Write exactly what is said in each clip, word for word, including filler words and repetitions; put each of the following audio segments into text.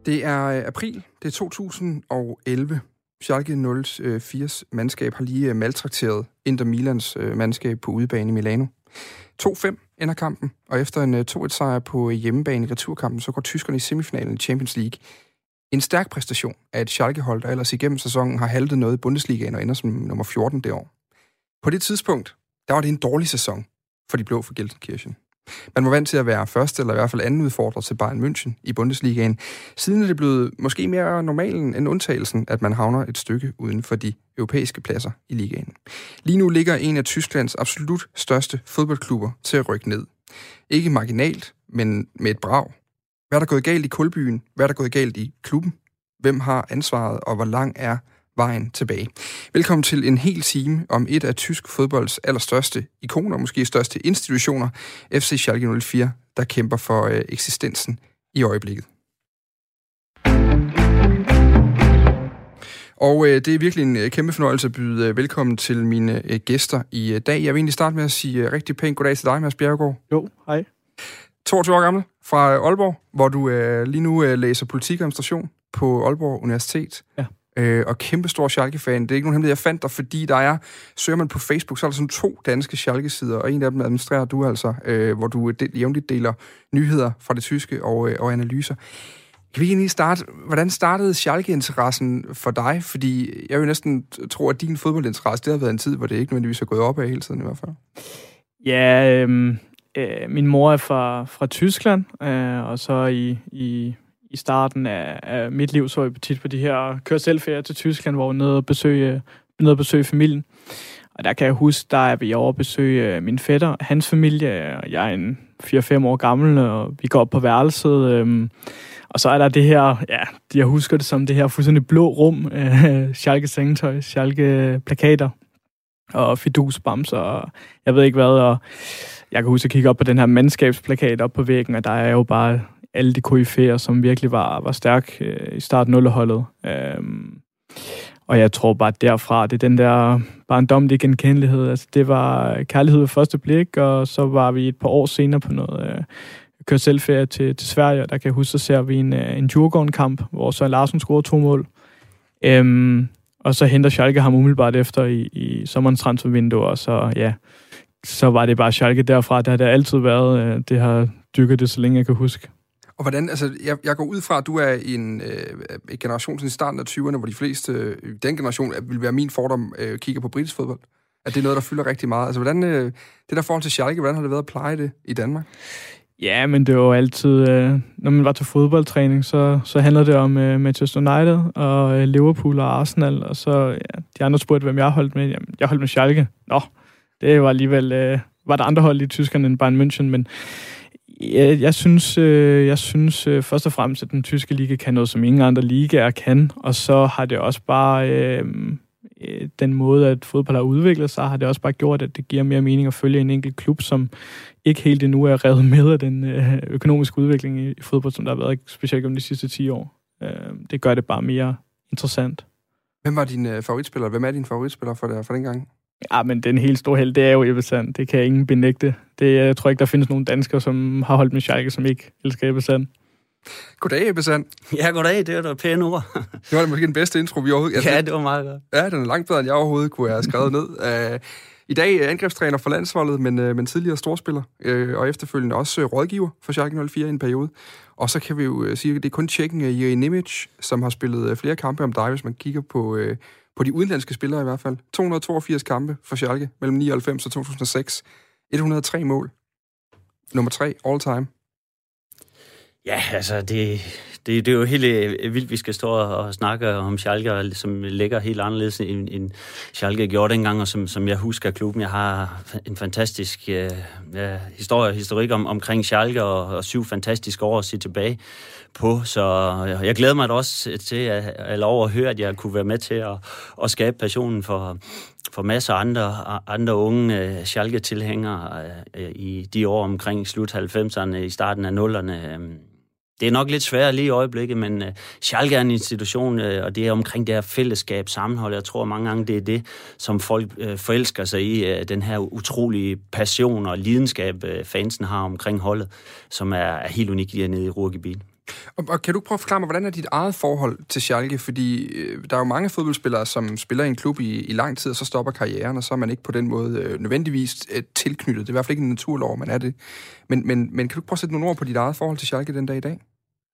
Det er april, det er to tusind og elleve. Schalke nul fires mandskab har lige maltrakteret Inter Milans mandskab på udebane i Milano. to fem ender kampen, og efter en to et sejr på hjemmebane i returkampen, så går tyskerne i semifinalen i Champions League. En stærk præstation af et Schalke-hold, der ellers igennem sæsonen har haltet noget i Bundesligaen og ender som nummer fjorten det år. På det tidspunkt, der var det en dårlig sæson for de blå for Gelsenkirchen. Man var vant til at være første eller i hvert fald anden udfordrer til Bayern München i Bundesligaen. Siden er det blevet måske mere normalen end undtagelsen, at man havner et stykke uden for de europæiske pladser i ligaen. Lige nu ligger en af Tysklands absolut største fodboldklubber til at rykke ned. Ikke marginalt, men med et brag. Hvad er der gået galt i kulbyen? Hvad er der gået galt i klubben? Hvem har ansvaret, og hvor lang er vejen tilbage? Velkommen til en hel time om et af tysk fodbolds allerstørste ikoner, måske største institutioner, F C Schalke nul fire, der kæmper for øh, eksistensen i øjeblikket. Og øh, det er virkelig en øh, kæmpe fornøjelse at byde øh, velkommen til mine øh, gæster i øh, dag. Jeg vil egentlig starte med at sige øh, rigtig pænt goddag til dig, Mads Bjerregaard. Jo, hej. toogtyve år gammel fra Aalborg, hvor du øh, lige nu øh, læser politik og administration på Aalborg Universitet. Ja. Øh, og kæmpe stor Schalke-fan. Det er ikke nogen hemmelighed, jeg fandt dig, fordi der er, søger man på Facebook, så er der sådan to danske Schalke-sider, og en af dem administrerer du altså, øh, hvor du del, jævnligt deler nyheder fra det tyske og, øh, og analyser. Kan vi egentlig starte, hvordan startede Schalke-interessen for dig? Fordi jeg vil næsten tro, at din fodboldinteresse, det har været en tid, hvor det ikke nødvendigvis er gået op af hele tiden i hvert fald. Ja, øh, øh, min mor er fra, fra Tyskland, øh, og så i... i I starten af, af mit liv så jeg tit på de her kør-selv-ferier til Tyskland, hvor vi nede og besøge, nede og besøge familien. Og der kan jeg huske, der er vi over at besøge min fætter, hans familie. Jeg er en fire fem år gammel, og vi går op på værelset. Øhm, og så er der det her, ja, jeg husker det som det her fuldstændig blå rum, øh, Schalke-sengetøj, Schalke-plakater og fidusbamser, og jeg ved ikke hvad. Og jeg kan huske at kigge op på den her mandskabsplakat op på væggen, og der er jo bare alle de koryfæer, som virkelig var, var stærk øh, i starten nullerholdet. Øhm, og jeg tror bare derfra, det er den der barndomlige genkendelighed. Altså, det var kærlighed ved første blik, og så var vi et par år senere på noget øh, kør-selv-ferie til, til Sverige, og der kan jeg huske, så ser vi en, en Djurgården-kamp, hvor Søren Larsen scorede to mål. Øhm, og så henter Schalke ham umiddelbart efter i, i sommerens transfervindue, og så, ja, så var det bare Schalke derfra. Det har det altid været. Øh, det har dykket det, så længe jeg kan huske. Og hvordan, altså, jeg, jeg går ud fra, at du er i en, øh, en generation i starten af tyverne, hvor de fleste i øh, den generation vil være min fordom, øh, kigger på britisk fodbold. At det er noget, der fylder rigtig meget. Altså, hvordan, øh, det der forhold til Schalke, hvordan har det været at pleje det i Danmark? Ja, men det var jo altid, øh, når man var til fodboldtræning, så, så handler det om øh, Manchester United og øh, Liverpool og Arsenal, og så, ja, de andre spurgte, hvem jeg holdt med. Jamen, jeg holdt med Schalke. Nå, det var alligevel, øh, var der andre hold i Tyskland end Bayern München, men Jeg, jeg synes, øh, jeg synes øh, først og fremmest, at den tyske liga kan noget, som ingen andre ligaer kan. Og så har det også bare, øh, øh, den måde, at fodbold har udviklet sig, har det også bare gjort, at det giver mere mening at følge en enkelt klub, som ikke helt endnu er revet med af den øh, økonomiske udvikling i, i fodbold, som der har været specielt om de sidste ti år. Øh, det gør det bare mere interessant. Hvem var din øh, favoritspiller? Hvem er din favoritspiller for, der, for den gang? Ja, men den helt store held, det er jo Ebbe Sand. Det kan ingen benægte. Det, jeg tror ikke, der findes nogen danskere, som har holdt med Schalke, som ikke elsker Ebbe Sand. Goddag, Ebbe Sand. Ja, goddag. Det var da pæne ord. Det var måske den bedste intro, vi overhovedet... Altså, ja, det var meget godt. Ja, den er langt bedre, end jeg overhovedet kunne have skrevet ned. Uh, I dag er angrebstræner for landsholdet, men, uh, men tidligere storspiller, uh, og efterfølgende også uh, rådgiver for Schalke nul fire i en periode. Og så kan vi jo uh, sige, at det er kun tjekken af Jiri Nimic, som har spillet uh, flere kampe om dig, hvis man kigger på... Uh, På de udenlandske spillere i hvert fald. to hundrede og toogfirs kampe for Schalke mellem nioghalvfems og to tusind og seks. et hundrede og tre mål. Nummer tre all time. Ja, altså det, det, det er jo helt vildt, vi skal stå og snakke om Schalke, som ligger helt anderledes end, end Schalke gjorde dengang, og som, som jeg husker klubben. Jeg har en fantastisk ja, historie, historik om, omkring Schalke, og, og syv fantastiske år at se tilbage på, så jeg glæder mig da også til at, at lov at høre, at jeg kunne være med til at, at skabe passionen for, for masser af andre, andre unge uh, Schalke-tilhængere uh, i de år omkring slut halvfemserne, i starten af nullerne. Det er nok lidt svært lige i øjeblikket, men uh, Schalke er en institution, uh, og det er omkring det her fællesskab, sammenhold. Jeg tror mange gange, det er det, som folk uh, forelsker sig i, uh, den her utrolige passion og lidenskab, uh, fansen har omkring holdet, som er, er helt unik lige nede i Ruhrgebiet. Og, og kan du prøve at forklare mig, hvordan er dit eget forhold til Schalke? Fordi øh, der er jo mange fodboldspillere, som spiller i en klub i, i lang tid, og så stopper karrieren, og så er man ikke på den måde øh, nødvendigvis øh, tilknyttet. Det er i hvert fald ikke en naturlov, man er det. Men, men, men kan du prøve at sætte nogle ord på dit eget forhold til Schalke den dag i dag?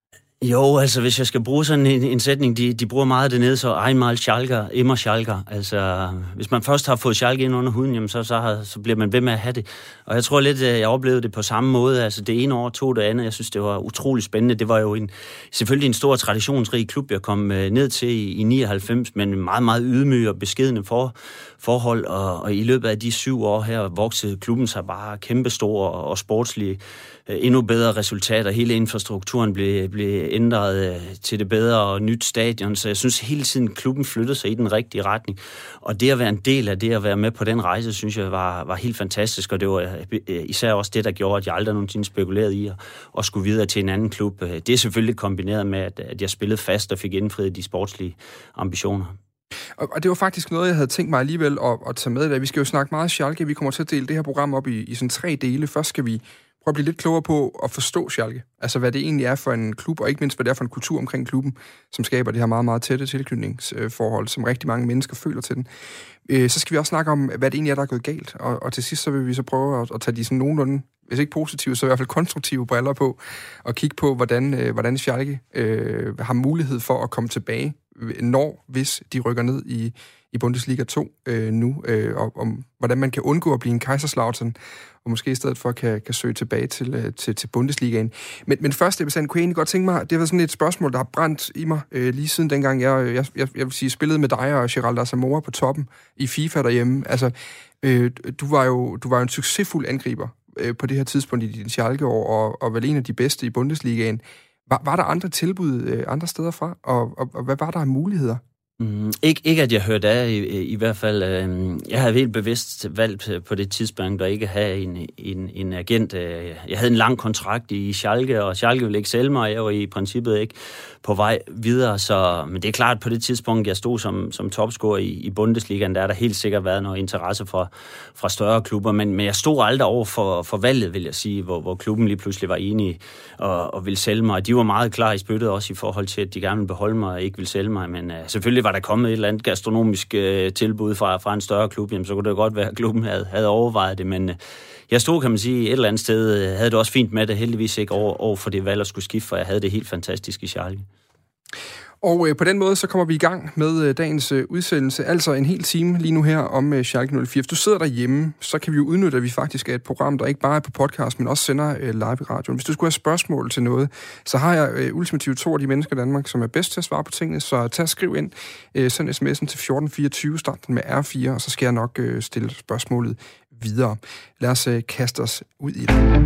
Jo, altså hvis jeg skal bruge sådan en, en sætning, de, de bruger meget dernede, så einmal Schalker, immer Schalker. Altså, hvis man først har fået Schalke ind under huden, jamen, så, så, har, så bliver man ved med at have det. Og jeg tror lidt, at jeg oplevede det på samme måde. Altså det ene år tog det andet. Jeg synes, det var utrolig spændende. Det var jo en, selvfølgelig en stor traditionsrig klub, jeg kom ned til i, i nioghalvfems, men meget, meget ydmyg og beskedne for, forhold. Og, og i løbet af de syv år her voksede klubben sig bare kæmpestor og, og sportslige. Endnu bedre resultater. Hele infrastrukturen blev, blev ændret til det bedre og nyt stadion, så jeg synes hele tiden klubben flyttede sig i den rigtige retning. Og det at være en del af det at være med på den rejse, synes jeg var, var helt fantastisk, og det var især også det, der gjorde, at jeg aldrig nogensinde spekulerede i at, at skulle videre til en anden klub. Det er selvfølgelig kombineret med, at, at jeg spillede fast og fik indfriet de sportslige ambitioner. Og det var faktisk noget, jeg havde tænkt mig alligevel at, at tage med i dag. Vi skal jo snakke meget Schalke. Vi kommer til at dele det her program op i, i sådan tre dele. Først skal vi prøve at blive lidt klogere på at forstå Schalke. Altså, hvad det egentlig er for en klub, og ikke mindst, hvad det er for en kultur omkring klubben, som skaber det her meget, meget tætte tilknytningsforhold, som rigtig mange mennesker føler til den. Så skal vi også snakke om, hvad det egentlig er, der er gået galt. Og, og til sidst, så vil vi så prøve at, at tage de sådan nogenlunde, hvis ikke positive, så i hvert fald konstruktive briller på, og kigge på, hvordan, øh, hvordan Schalke øh, har mulighed for at komme tilbage, når, hvis de rykker ned i, i Bundesliga to øh, nu, øh, og om hvordan man kan undgå at blive en Kaiserslautern, og måske i stedet for kan, kan søge tilbage til, til, til Bundesligaen. Men, men først, Ebbe Sand, kunne jeg egentlig godt tænke mig, det var sådan et spørgsmål, der har brændt i mig øh, lige siden dengang jeg, jeg, jeg, jeg vil sige, spillede med dig og Geraldo Asamoah på toppen i FIFA derhjemme. Altså, øh, du var jo du var jo en succesfuld angriber øh, på det her tidspunkt i din Schalke-år, og, og vel en af de bedste i Bundesligaen. Var, var der andre tilbud øh, andre steder fra, og, og, og hvad var der af muligheder? Mm, ikke, ikke at jeg hørte af, i, i hvert fald. Øh, jeg havde helt bevidst valgt på det tidspunkt at ikke have en, en, en agent. Jeg havde en lang kontrakt i Schalke, og Schalke ville ikke sælge mig, jeg var i princippet ikke på vej videre. Så, men det er klart, på det tidspunkt, jeg stod som, som topscorer i, i Bundesligaen, der er der helt sikkert været noget interesse fra, fra større klubber, men, men jeg stod aldrig over for, for valget, vil jeg sige, hvor, hvor klubben lige pludselig var enige og, og ville sælge mig. De var meget klar i spyttet også i forhold til, at de gerne ville beholde mig og ikke ville sælge mig, men uh, selvfølgelig var der kommet et eller andet gastronomisk uh, tilbud fra, fra en større klub, jamen, så kunne det godt være, at klubben havde, havde overvejet det, men uh, jeg stod, kan man sige, et eller andet sted, uh, havde det også fint med det, heldigvis ikke over, over for det valg at skulle skifte, for jeg havde det helt fantastisk i Schalke. Og øh, på den måde, så kommer vi i gang med øh, dagens øh, udsendelse, altså en hel time lige nu her om øh, Schalke nul fire. Hvis du sidder derhjemme, så kan vi jo udnytte, at vi faktisk er et program, der ikke bare er på podcast, men også sender øh, live i radioen. Hvis du skulle have spørgsmål til noget, så har jeg øh, ultimativt to af de mennesker i Danmark, som er bedst til at svare på tingene, så tag og skriv ind, øh, send sms'en til fjorten fireogtyve, start den med R fire, og så skal jeg nok øh, stille spørgsmålet videre. Lad os øh, kaste os ud i det.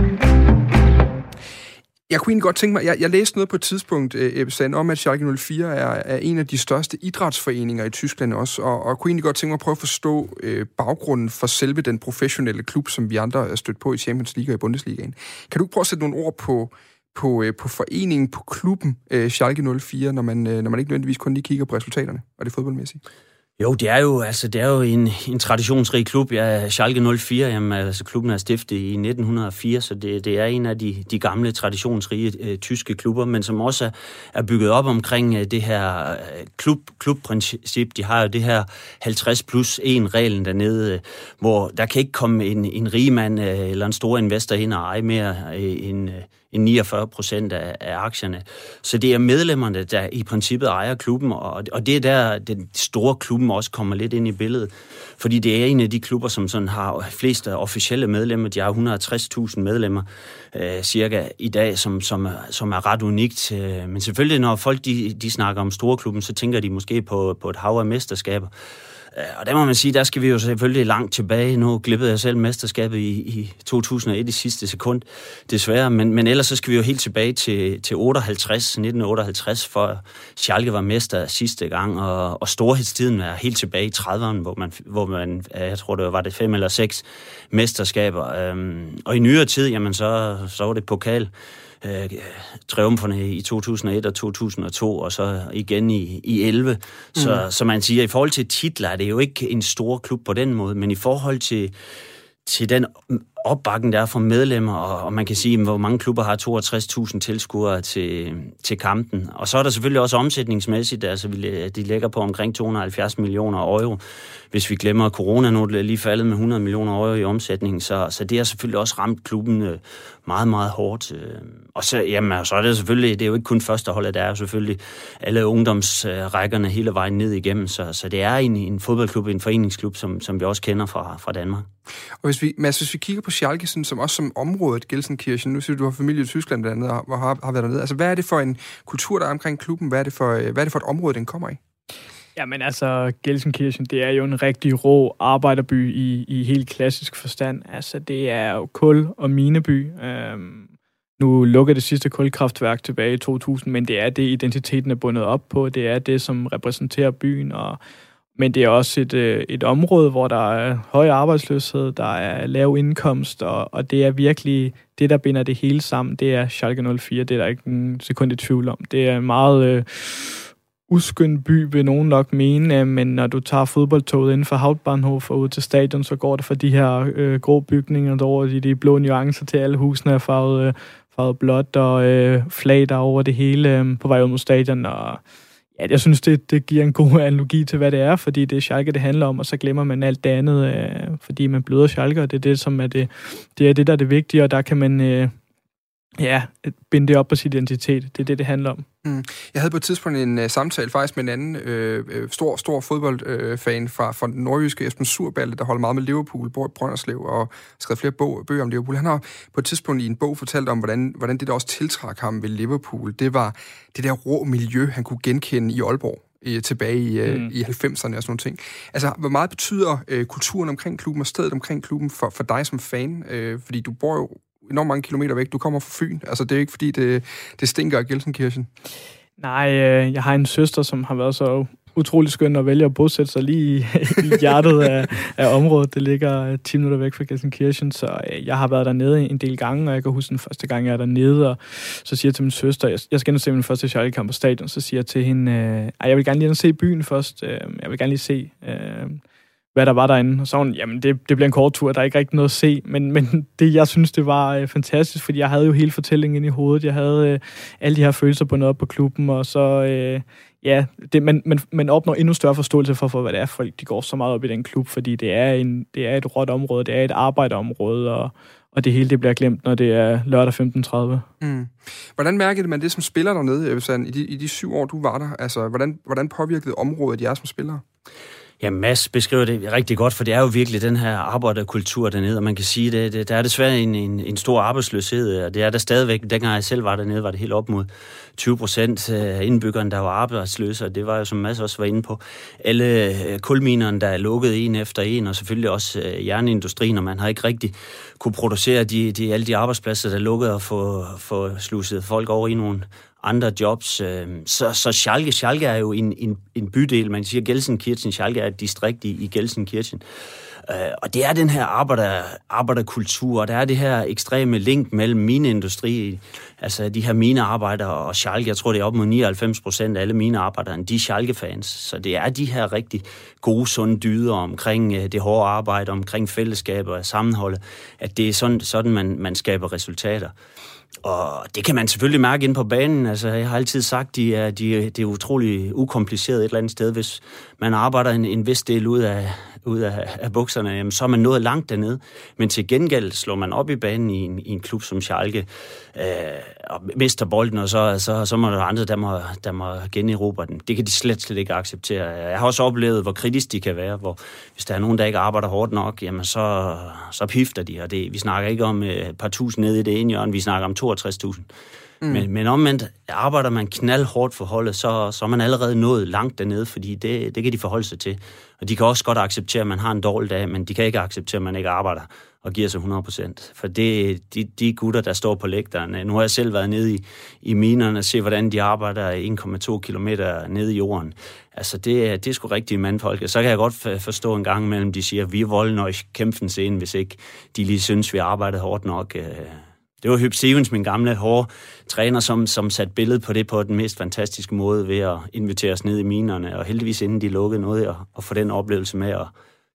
Jeg kunne egentlig godt tænke mig, jeg, jeg læste noget på et tidspunkt, Ebbe Sand, om at Schalke nul fire er, er en af de største idrætsforeninger i Tyskland også, og, og kunne egentlig godt tænke mig at prøve at forstå øh, baggrunden for selve den professionelle klub, som vi andre er stødt på i Champions League og i Bundesligaen. Kan du prøve at sætte nogle ord på, på, øh, på foreningen, på klubben øh, Schalke nul fire, når man, øh, når man ikke nødvendigvis kun lige kigger på resultaterne og det fodboldmæssige? Jo, det er jo, altså, det er jo en, en traditionsrig klub. Ja, Schalke nul fire, jamen, altså, klubben er stiftet i nitten hundrede og fire, så det, det er en af de, de gamle, traditionsrige øh, tyske klubber, men som også er, er bygget op omkring øh, det her øh, klub, klubprincip. De har jo det her halvtreds plus en reglen dernede, øh, hvor der kan ikke komme en, en rigmand øh, eller en stor investor ind og eje mere øh, end... Øh, end niogfyrre procent af, af aktierne. Så det er medlemmerne, der i princippet ejer klubben, og, og det er der, den store klubben også kommer lidt ind i billedet. Fordi det er en af de klubber, som sådan har flest officielle medlemmer. De har et hundrede og tres tusind medlemmer øh, cirka i dag, som, som, som er ret unikt. Men selvfølgelig, når folk de, de snakker om storklubben, så tænker de måske på, på et hav af mesterskaber. Og der må man sige, der skal vi jo selvfølgelig langt tilbage. Nu glippede jeg selv mesterskabet i, i to tusind og et i sidste sekund, desværre. Men, men ellers så skal vi jo helt tilbage til, til otteoghalvtreds, nitten otteoghalvtreds, for Schalke var mester sidste gang. Og, og storhedstiden er helt tilbage i trediverne, hvor man, hvor man jeg tror det var det fem eller seks mesterskaber. Og i nyere tid, jamen så, så var det pokal. Øh, triumferne i to tusind og et og to tusind og to, og så igen i, i elleve. Så, mm. så man siger, i forhold til titler er det jo ikke en stor klub på den måde, men i forhold til, til den opbakken, der er fra medlemmer, og, og man kan sige, hvor mange klubber har toogtres tusind tilskuere til, til kampen. Og så er der selvfølgelig også omsætningsmæssigt, altså de ligger på omkring to hundrede og halvfjerds millioner euro. Hvis vi glemmer corona, nu er det lige faldet med hundrede millioner euro i omsætning, så, så det har selvfølgelig også ramt klubben meget, meget hårdt. Og så, jamen, så er det selvfølgelig, det er jo ikke kun førsteholdet, der er jo selvfølgelig alle ungdomsrækkerne hele vejen ned igennem, så, så det er en, en fodboldklub, en foreningsklub, som, som vi også kender fra, fra Danmark. Og hvis vi, Mads, hvis vi kigger på Schalke, sådan, som også som området, Gelsenkirchen, nu siger du, du har familie i Tyskland blandt andet, og har, har været dernede. Altså, hvad er det for en kultur, der er omkring klubben? Hvad er det for, hvad er det for et område, den kommer i? Jamen altså, Gelsenkirchen, det er jo en rigtig rå arbejderby i, i helt klassisk forstand. Altså, det er jo kul- og mineby. Øhm, nu lukker det sidste kulkraftværk tilbage i to tusind, men det er det, identiteten er bundet op på. Det er det, som repræsenterer byen, og men det er også et, et område, hvor der er høj arbejdsløshed, der er lav indkomst, og, og det er virkelig det, der binder det hele sammen. Det er Schalke nul fire, det er der ikke en sekund i tvivl om. Det er en meget øh, uskøn by, vil nogen nok mene, men når du tager fodboldtoget inden for Hauptbahnhof og ud til stadion, så går det fra de her øh, grå bygninger derovre, de, de blå nuancer til alle husene er farvet, øh, farvet blåt, og øh, flag der over det hele øh, på vej ud mod stadion, og ja, jeg synes, det, det giver en god analogi til, hvad det er, fordi det er Schalke, det handler om, og så glemmer man alt det andet, øh, fordi man bløder Schalke, og det er det, som er det, det er det, der er det vigtige, og der kan man øh, ja, binde det op på sin identitet. Det er det, det handler om. Mm. Jeg havde på et tidspunkt en uh, samtale faktisk med en anden øh, stor, stor fodboldfan øh, fra, fra den nordjyske Esben Surballe, der holder meget med Liverpool, bor i Brønderslev og skrevet flere bog, bøger om Liverpool. Han har på et tidspunkt i en bog fortalt om, hvordan, hvordan det, der også tiltrak ham ved Liverpool, det var det der rå miljø, han kunne genkende i Aalborg tilbage i, mm. i halvfemserne og sådan nogle ting. Altså, hvor meget betyder øh, kulturen omkring klubben og stedet omkring klubben for, for dig som fan? Øh, fordi du bor jo enormt mange kilometer væk. Du kommer fra Fyn. Altså, det er jo ikke, fordi det, det stinker af Gelsenkirchen. Nej, øh, jeg har en søster, som har været så utrolig skøn at vælge at bosætte sig lige i, i hjertet af, af området. Det ligger ti minutter væk fra Gelsenkirchen, så øh, jeg har været dernede en del gange, og jeg kan huske den første gang, jeg er dernede, og så siger jeg til min søster, jeg, jeg skal ind og se min første Schalke-kamp på stadion, så siger jeg til hende, øh, jeg vil gerne lige ind og se byen først. Øh, jeg vil gerne lige se øh, hvad der var derinde. Og så hun, jamen det, det bliver en kort tur, der er ikke rigtig noget at se, men, men det, jeg synes, det var øh, fantastisk, fordi jeg havde jo hele fortællingen inde i hovedet. Jeg havde øh, alle de her følelser bundet op på klubben, og så, øh, ja, det, man, man, man opnår endnu større forståelse for, for, hvad det er, folk de går så meget op i den klub, fordi det er, en, det er et råt område, det er et arbejderområde, og, og det hele det bliver glemt, når det er lørdag femten tredive. Mm. Hvordan mærkede man det som spiller dernede, Sand, i de, i de syv år, du var der? Altså, hvordan, hvordan påvirkede området jer som spillere? Ja, Mads beskriver det rigtig godt, for det er jo virkelig den her arbejderkultur dernede, og man kan sige, det, det der er desværre en, en, en stor arbejdsløshed, og det er der stadigvæk. Dengang jeg selv var dernede, var det helt op mod tyve procent af indbyggerne, der var arbejdsløse, og det var jo, som Mads også var inde på, alle kulminerne, der er lukket en efter en, og selvfølgelig også jernindustrien, og man har ikke rigtig kunne producere de, de, alle de arbejdspladser, der lukkede, og få, få sluset folk over i nogle andre jobs. Så, så Schalke, Schalke er jo en, en, en bydel, man siger Gelsenkirchen, Schalke er et distrikt i, i Gelsenkirchen. Og det er den her arbejder, arbejderkultur, og der er det her ekstreme link mellem mineindustri, altså de her minearbejdere og Schalke. Jeg tror, det er op mod nioghalvfems procent af alle minearbejdere, de er Schalke-fans. Så det er de her rigtig gode, sunde dyder omkring det hårde arbejde, omkring fællesskaber og sammenholdet, at det er sådan, sådan man, man skaber resultater. Og det kan man selvfølgelig mærke ind på banen. Altså, jeg har altid sagt, at de er, de, det er utrolig ukompliceret et eller andet sted. Hvis man arbejder en, en vis del ud af, ud af, af bukserne, jamen, så er man nået langt dernede. Men til gengæld slår man op i banen i en, i en klub som Schalke, øh, og mister bolden, og så, så, så må der andre, der må, der må generobre den. Det kan de slet, slet ikke acceptere. Jeg har også oplevet, hvor kritisk de kan være, hvor hvis der er nogen, der ikke arbejder hårdt nok, jamen så, så pifter de. Og det, vi snakker ikke om et par tusind nede i det ene hjørne, vi snakker om toogtres tusind. Mm. Men, men omvendt, arbejder man knaldhårdt for holdet, så, så er man allerede nået langt dernede, fordi det, det kan de forholde sig til. Og de kan også godt acceptere, at man har en dårlig dag, men de kan ikke acceptere, at man ikke arbejder og giver sig hundrede procent. For det, de, de gutter, der står på lægterne, nu har jeg selv været nede i, i minerne og se, hvordan de arbejder en komma to kilometer nede i jorden. Altså, det, det er sgu rigtige mandfolk. Så kan jeg godt forstå en gang imellem, de siger, vi wollen euch kämpfen sehen, hvis ikke de lige synes, vi arbejder hårdt nok. Det var Huub Stevens, min gamle hårde træner, som, som satte billedet på det på den mest fantastiske måde ved at invitere os ned i minerne, og heldigvis inden de lukkede noget, og, og få den oplevelse med, og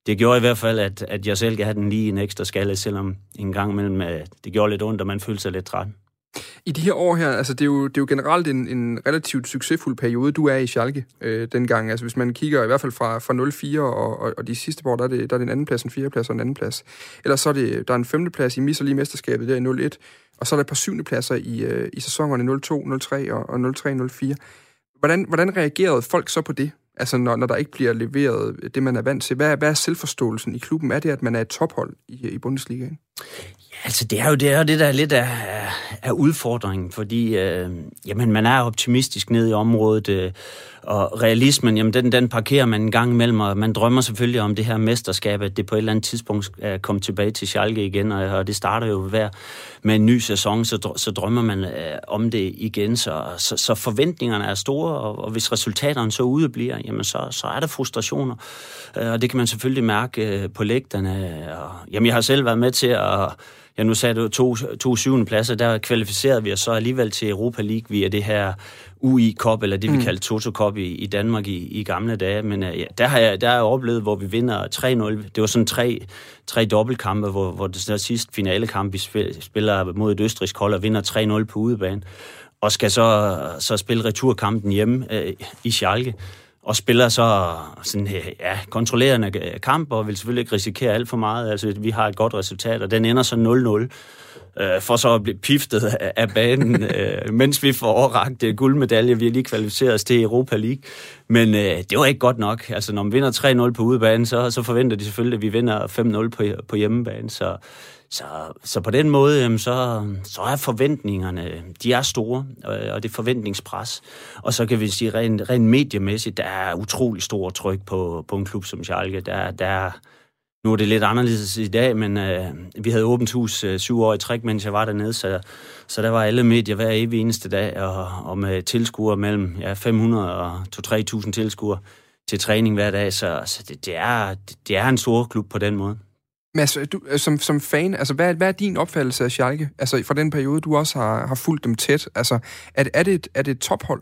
det gjorde i hvert fald, at, at jeg selv gav den lige en ekstra skalle, selvom en gang imellem det gjorde lidt ondt, og man følte sig lidt træt. I de her år her, altså det er jo, det er jo generelt en, en relativt succesfuld periode, du er i Schalke øh, dengang. Altså hvis man kigger i hvert fald fra, fra nul fire og, og, og de sidste år, der er, det, der er det en anden plads, en fjerde plads og en anden plads. Ellers så er det, der er en femte plads, I misser lige mesterskabet der i nul et, og så er der et par syvende pladser i, øh, i sæsonerne nul to, nul tre og, og nul tre nul fire. Hvordan, hvordan reagerede folk så på det? Altså når, når der ikke bliver leveret det, man er vant til. Hvad er, hvad er selvforståelsen i klubben? Er det, at man er et tophold i, i Bundesligaen? Ja, altså det er jo det, er det der er lidt af, af udfordringen, fordi øh, jamen, man er optimistisk nede i området, øh, og realismen, jamen den, den parkerer man en gang imellem, og man drømmer selvfølgelig om det her mesterskab, at det på et eller andet tidspunkt er kommet tilbage til Schalke igen, og, og det starter jo hver med en ny sæson, så, så drømmer man øh, om det igen, så, så, så forventningerne er store, og, og hvis resultaterne så udebliver, jamen så, så er der frustrationer, øh, og det kan man selvfølgelig mærke øh, på lægterne. Og, jamen jeg har selv været med til at Ja, nu sagde du to, to syvende pladser, der kvalificerede vi os så alligevel til Europa League via det her U I Cup, eller det vi mm. kaldte Toto Cup i, i Danmark i, i gamle dage. Men ja, der har jeg, der har jeg oplevet, hvor vi vinder tre nul. Det var sådan tre, tre dobbeltkampe, hvor, hvor det der sidste finalekamp, vi spiller mod et østrigsk hold og vinder tre nul på udebane, og skal så, så spille returkampen hjemme øh, i Schalke. Og spiller så sådan, ja, kontrollerende kamp, og vil selvfølgelig ikke risikere alt for meget. Altså, vi har et godt resultat, og den ender så nul nul. Øh, for så at blive piftet af, af banen, øh, mens vi får overragt øh, guldmedalje. Vi har lige kvalificeret os til Europa League. Men øh, det var ikke godt nok. Altså, når man vinder tre nul på udebane, så, så forventer de selvfølgelig, at vi vinder fem nul på, på hjemmebane. Så, så, så på den måde, jamen, så, så er forventningerne, de er store, og det er forventningspres. Og så kan vi sige, rent, rent mediemæssigt, der er utrolig stor tryk på, på en klub som Schalke. Der, der, nu er det lidt anderledes i dag, men øh, vi havde åbent hus øh, syv år i træk, mens jeg var dernede, så, så der var alle medier hver evig eneste dag, og, og med tilskuere mellem ja, fem hundrede og to til tre tusind tilskuere til træning hver dag, så, så det, det, er, det er en stor klub på den måde. Mads, du, som, som fan, altså, hvad, hvad er din opfattelse af Schalke? Altså, fra den periode, du også har, har fulgt dem tæt. Altså, er, er, det et, er det et tophold?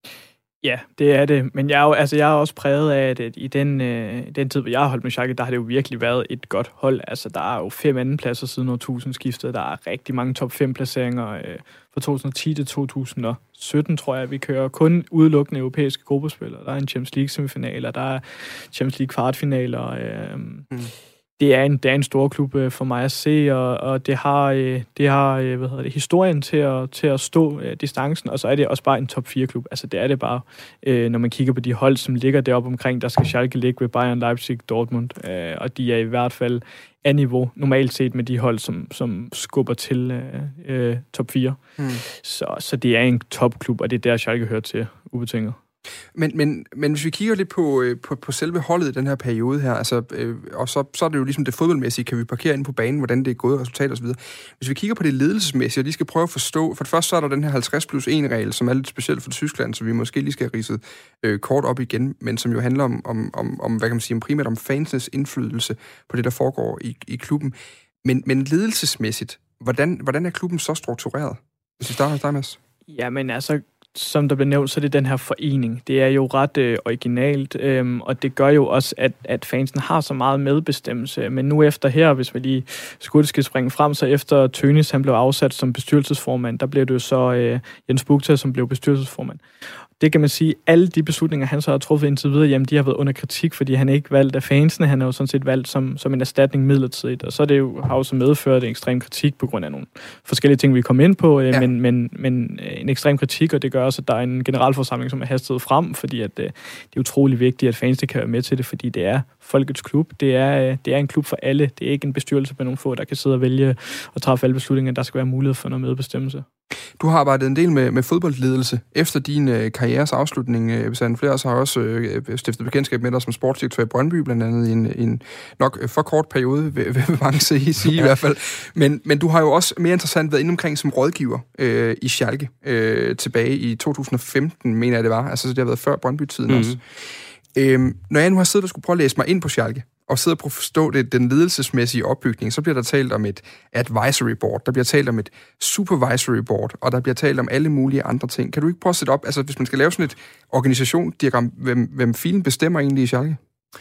Ja, det er det. Men jeg er, jo, altså, jeg er også præget af, at i den, øh, den tid, hvor jeg har holdt med Schalke, der har det jo virkelig været et godt hold. Altså, der er jo fem andenpladser siden årtusindskiftet. Der er rigtig mange top fem placeringer. Øh, fra to tusind og ti til to tusind og sytten, tror jeg, vi kører kun udelukkende europæiske gruppespil. Der er en Champions League semifinaler, der er Champions League kvartfinaler. Øh, mm. Det er en, det er en stor klub øh, for mig at se, og, og det har, øh, det har øh, hvad hedder det, historien til at, til at stå øh, distancen, og så er det også bare en top fire klub. Altså det er det bare, øh, når man kigger på de hold, som ligger deroppe omkring, der skal Schalke ligge ved Bayern, Leipzig, Dortmund, øh, og de er i hvert fald af niveau, normalt set med de hold, som, som skubber til øh, øh, top fire. Hmm. Så, så det er en topklub, og det er der, Schalke hører til, ubetinget. Men, men, men hvis vi kigger lidt på, på, på selve holdet i den her periode her, altså, øh, og så, så er det jo ligesom det fodboldmæssige, kan vi parkere ind på banen, hvordan det er gået, resultater osv. Hvis vi kigger på det ledelsesmæssige, og de skal prøve at forstå, for det første så er der den her halvtreds plus en regel, som er lidt specielt for Tyskland, så vi måske lige skal ridse øh, kort op igen, men som jo handler om, om, om, om hvad kan man sige, om primært om fansenes indflydelse på det, der foregår i, i klubben. Men, men ledelsesmæssigt, hvordan, hvordan er klubben så struktureret? Hvis vi starter med dig, Mads. Jamen altså, som der blev nævnt, så er det den her forening. Det er jo ret øh, originalt, øh, og det gør jo også, at, at fansen har så meget medbestemmelse. Men nu efter her, hvis vi lige skulle skal springe frem, så efter Tønis, han blev afsat som bestyrelsesformand, der blev det jo så øh, Jens Bukta, som blev bestyrelsesformand. Det kan man sige, alle de beslutninger, han så har truffet indtil videre, jamen de har været under kritik, fordi han ikke valgt af fansene. Han er jo sådan set valgt som, som en erstatning midlertidigt. Og så er det jo, har jo så medført en ekstrem kritik på grund af nogle forskellige ting, vi kommer ind på, ja. men, men, men en ekstrem kritik, og det gør også, at der er en generalforsamling, som er hastet frem, fordi at, det er utrolig vigtigt, at fansene kan være med til det, fordi det er folkets klub. Det er, det er en klub for alle. Det er ikke en bestyrelse med nogle få, der kan sidde og vælge og træffe alle beslutninger. Der skal være mulighed for noget medbestemmelse. Du har arbejdet en del med, med fodboldledelse efter din øh, karrieres afslutning. Øh, Sand Flere har også øh, stiftet bekendtskab med dig som sportsdirektør i Brøndby, blandt andet i en, en nok for kort periode, vil, vil mange sige, sige i hvert fald. Men, men du har jo også mere interessant været inde omkring som rådgiver øh, i Schalke øh, tilbage i to tusind og femten, mener jeg det var. Altså det har været før Brøndby-tiden mm-hmm. også. Øh, når jeg nu har siddet og skulle prøve at læse mig ind på Schalke, og sidder og prøve at forstå det, den ledelsesmæssige opbygning, så bliver der talt om et advisory board, der bliver talt om et supervisory board, og der bliver talt om alle mulige andre ting. Kan du ikke prøve at sætte op, altså hvis man skal lave sådan et organisationsdiagram, hvem, hvem filen bestemmer egentlig i Schalke?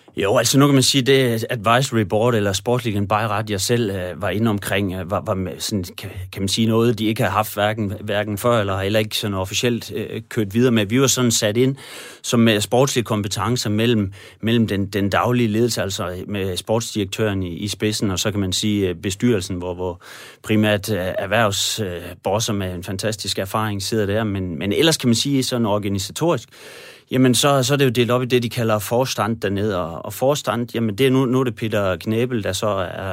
Jo, altså nu kan man sige, det advisory board eller Sportsligaen Beirat, jeg selv øh, var inde omkring, øh, var, var med sådan, kan, kan man sige noget, de ikke har haft hverken, hverken før, eller heller ikke sådan officielt øh, kørt videre med. Vi var sådan sat ind som med sportslige kompetencer mellem, mellem den, den daglige ledelse, altså med sportsdirektøren i, i spidsen, og så kan man sige bestyrelsen, hvor, hvor primært øh, erhvervsbosser øh, med en fantastisk erfaring sidder der, men, men ellers kan man sige sådan organisatorisk, jamen så, så er det jo delt op i det, de kalder forstand dernede, og, og forstand, jamen det er nu, nu er det Peter Knebel, der så er,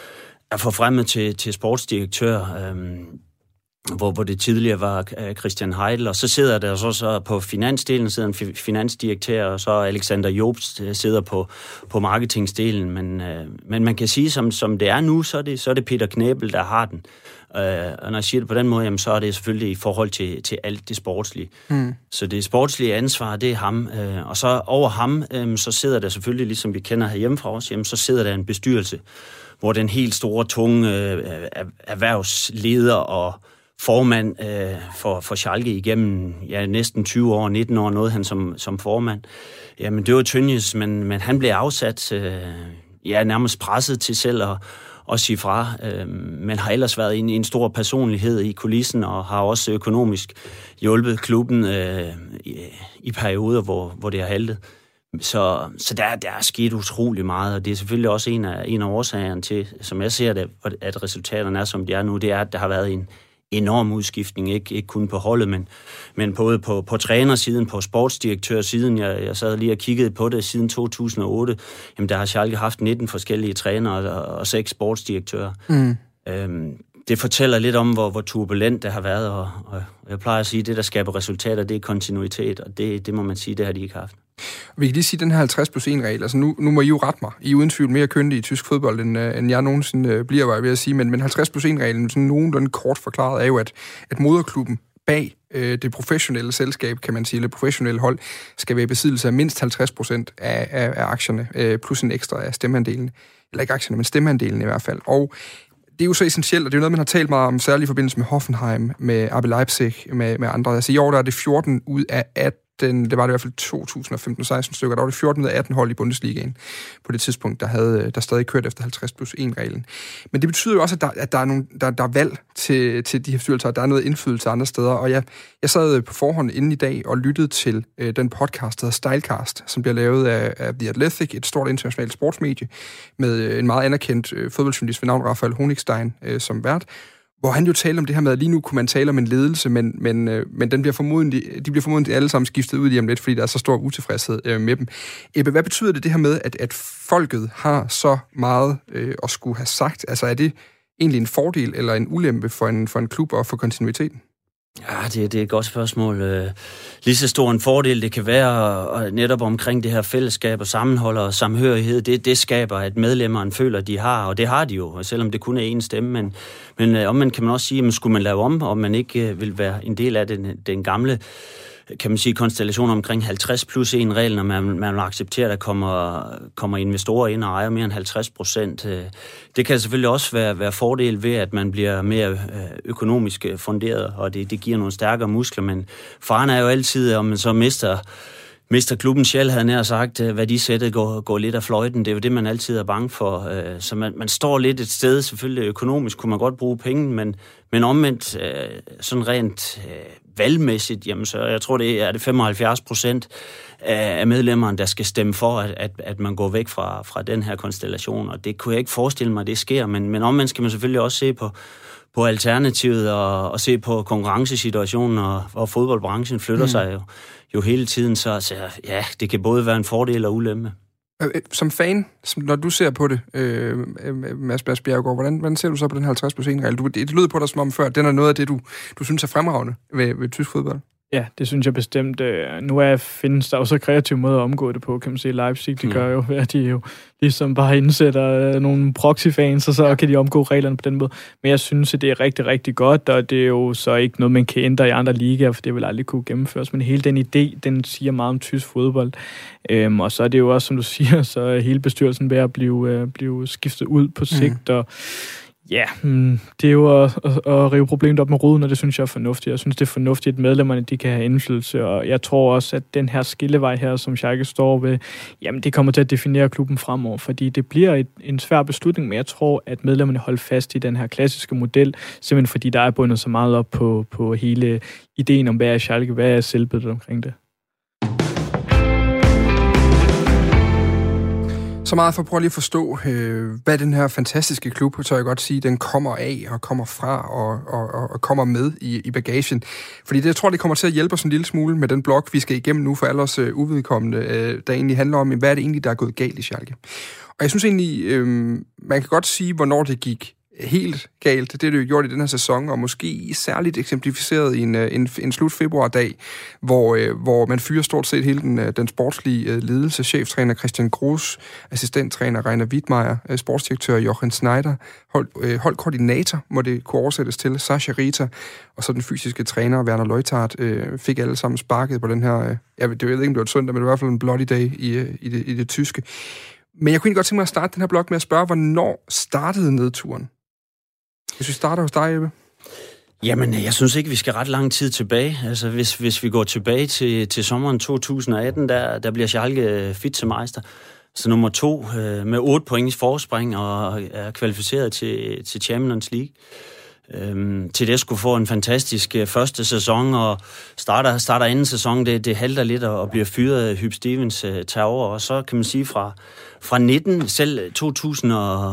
er forfremmet til, til sportsdirektør, øhm, hvor, hvor det tidligere var Christian Heidel, og så sidder der så, så på finansdelen, sidder en finansdirektør, og så Alexander Jobst sidder på, på marketingsdelen, men, øh, men man kan sige, som, som det er nu, så er det, så er det Peter Knebel, der har den. Uh, og når jeg siger det på den måde, jamen, så er det selvfølgelig i forhold til, til alt det sportslige. Mm. Så det sportslige ansvar, det er ham. Uh, og så over ham, um, så sidder der selvfølgelig, ligesom vi kender herhjemme fra os, jamen, så sidder der en bestyrelse, hvor den helt store, tunge uh, erhvervsleder og formand uh, for, for Schalke igennem ja, næsten tyve år, nitten år, nåede han som, som formand. Jamen, det var Tønjes, men, men han blev afsat, uh, ja, nærmest presset til selv at og sige fra, øh, men har ellers været en, en stor personlighed i kulissen, og har også økonomisk hjulpet klubben øh, i, i perioder, hvor, hvor det har haltet. Så, så der, der er sket utrolig meget, og det er selvfølgelig også en af, en af årsagerne til, som jeg ser det, at resultaterne er, som de er nu, det er, at der har været en enorm udskiftning, ikke, ikke kun på holdet, men, men både på, på trænersiden, på sportsdirektørsiden. Jeg, jeg sad lige og kiggede på det siden to tusind og otte. Jamen, der har Schalke haft nitten forskellige trænere og, og seks sportsdirektører. Mm. Øhm, det fortæller lidt om, hvor, hvor turbulent det har været, og, og jeg plejer at sige, at det, der skaber resultater, det er kontinuitet, og det, det må man sige, det har de ikke haft. Vi kan lige sige, den her halvtreds plus en regel, altså nu, nu må I jo rette mig. I er uden tvivl mere køndige i tysk fodbold, end, end jeg nogensinde bliver, var jeg ved at sige, men, men halvtreds plus en reglen, sådan nogenlunde kort forklaret, er jo, at, at moderklubben bag øh, det professionelle selskab, kan man sige, eller professionelle hold, skal være i besiddelse af mindst halvtreds procent af, af, af aktierne, øh, plus en ekstra af stemmeandelen. Eller ikke aktierne, men stemmeandelen i hvert fald. Og det er jo så essentielt, og det er jo noget, man har talt meget om, særligt i forbindelse med Hoffenheim, med R B Leipzig, med, med andre. Altså i år der er det fjorten ud af atten, det var det i hvert fald to tusind og femten seksten stykker, der var det fjorten ud af atten hold i Bundesligaen på det tidspunkt, der havde der stadig kørt efter halvtreds plus en reglen. Men det betyder jo også, at der, at der, er, nogle, der, der er valg til, til de her bestyrelser, der er noget indflydelse andre steder, og jeg, jeg sad på forhånd inden i dag og lyttede til øh, den podcast, der hedder Stylecast, som bliver lavet af, af The Athletic, et stort internationalt sportsmedie, med øh, en meget anerkendt øh, fodboldjournalist ved navn Raphael Honigstein øh, som vært, hvor han jo taler om det her med, at lige nu kunne man tale om en ledelse, men, men, øh, men den bliver formodentlig, de bliver formodentlig alle sammen skiftet ud lige om lidt, fordi der er så stor utilfredshed øh, med dem. Ebbe, hvad betyder det det her med, at, at folket har så meget øh, at skulle have sagt? Altså er det egentlig en fordel eller en ulempe for en, for en klub og for kontinuiteten? Ja, det, det er et godt spørgsmål. Lige så stor en fordel det kan være, og netop omkring det her fællesskab og sammenhold og samhørighed, det, det skaber, at medlemmerne føler, at de har, og det har de jo, selvom det kun er én stemme. Men, men omvendt kan man også sige, at skulle man lave om, og man ikke vil være en del af den, den gamle, kan man sige, konstellation omkring halvtreds plus en regel, når man, man accepterer, at der kommer, kommer investorer ind og ejer mere end halvtreds procent. Det kan selvfølgelig også være, være fordel ved, at man bliver mere økonomisk funderet, og det, det giver nogle stærkere muskler, men faren er jo altid, om man så mister mister klubben sjæl, havde nær sagt, hvad de sætter går, går lidt af fløjten. Det er jo det, man altid er bange for. Så man, man står lidt et sted, selvfølgelig økonomisk kunne man godt bruge penge, men, men omvendt sådan rent valgmæssigt, jamen så jeg tror, det er det femoghalvfjerds procent af medlemmerne, der skal stemme for, at, at, at man går væk fra, fra den her konstellation, og det kunne jeg ikke forestille mig, at det sker, men, men omvendt skal man selvfølgelig også se på på alternativet og, og se på konkurrencesituationen, og, og fodboldbranchen flytter mm. sig jo, jo hele tiden, så altså, ja, det kan både være en fordel og ulempe. Som fan, som, når du ser på det, øh, Mads, Mads Bjerregaard, hvordan, hvordan ser du så på den halvtreds plus en regel? Du, det lød på dig som om før, den er noget af det, du, du synes er fremragende ved, ved tysk fodbold. Ja, det synes jeg bestemt. Nu er, findes der også kreative måder at omgå det på, kan man sige. Leipzig, de mm. gør jo, at de jo ligesom bare indsætter nogle proxy-fans, og så ja. kan de omgå reglerne på den måde. Men jeg synes, at det er rigtig, rigtig godt, og det er jo så ikke noget, man kan ændre i andre ligaer, for det vil aldrig kunne gennemføres. Men hele den idé, den siger meget om tysk fodbold. Øhm, og så er det jo også, som du siger, så er hele bestyrelsen ved at blive, øh, blive skiftet ud på sigt, mm. og Ja, hmm, det er jo at, at, at rive problemet op med roden, og det synes jeg er fornuftigt. Jeg synes, det er fornuftigt, at medlemmerne de kan have indflydelse, og jeg tror også, at den her skillevej her, som Schalke står ved, jamen det kommer til at definere klubben fremover, fordi det bliver et, en svær beslutning, men jeg tror, at medlemmerne holder fast i den her klassiske model, simpelthen fordi der er bundet så meget op på, på hele ideen om, hvad er Schalke, hvad er selvbilledet omkring det. Så meget for at prøve lige at forstå, øh, hvad den her fantastiske klub, så jeg godt sige, den kommer af og kommer fra og, og, og kommer med i, i bagagen. Fordi det, jeg tror, det kommer til at hjælpe os en lille smule med den blok, vi skal igennem nu for alle os øh, uvedkommende, øh, der egentlig handler om, hvad er det egentlig, der er gået galt i Schalke. Og jeg synes egentlig, øh, man kan godt sige, hvornår det gik helt galt. Det er det jo gjort i den her sæson, og måske særligt eksemplificeret i en, en, en slut februardag, hvor, øh, hvor man fyrer stort set hele den, den sportslige øh, ledelse, cheftræner Christian Groß, assistenttræner Rainer Wittmeier, øh, sportsdirektør Jochen Schneider, hold, øh, holdkoordinator, må det kunne oversættes til, Sascha Rita, og så den fysiske træner Werner Leuthardt, øh, fik alle sammen sparket på den her, øh, jeg ved ikke, om det var et søndag, men det var i hvert fald en bloody day i, øh, i, det, i det tyske. Men jeg kunne godt tænke mig at starte den her blog med at spørge, hvornår startede nedturen? Hvis vi starter hos dig, Ebbe? Jamen, jeg synes ikke, vi skal ret lang tid tilbage. Altså, hvis, hvis vi går tilbage til, til sommeren to tusind og atten, der, der bliver Schalke Vizemeister. Så nummer to øh, med otte points forspring og er kvalificeret til, til Champions League. Øhm, til det skulle få en fantastisk øh, første sæson, og starter, starter anden sæson, det, det halter lidt og, og bliver fyret. Huub Stevens øh, tager over, og så kan man sige fra, fra nitten, selv to tusind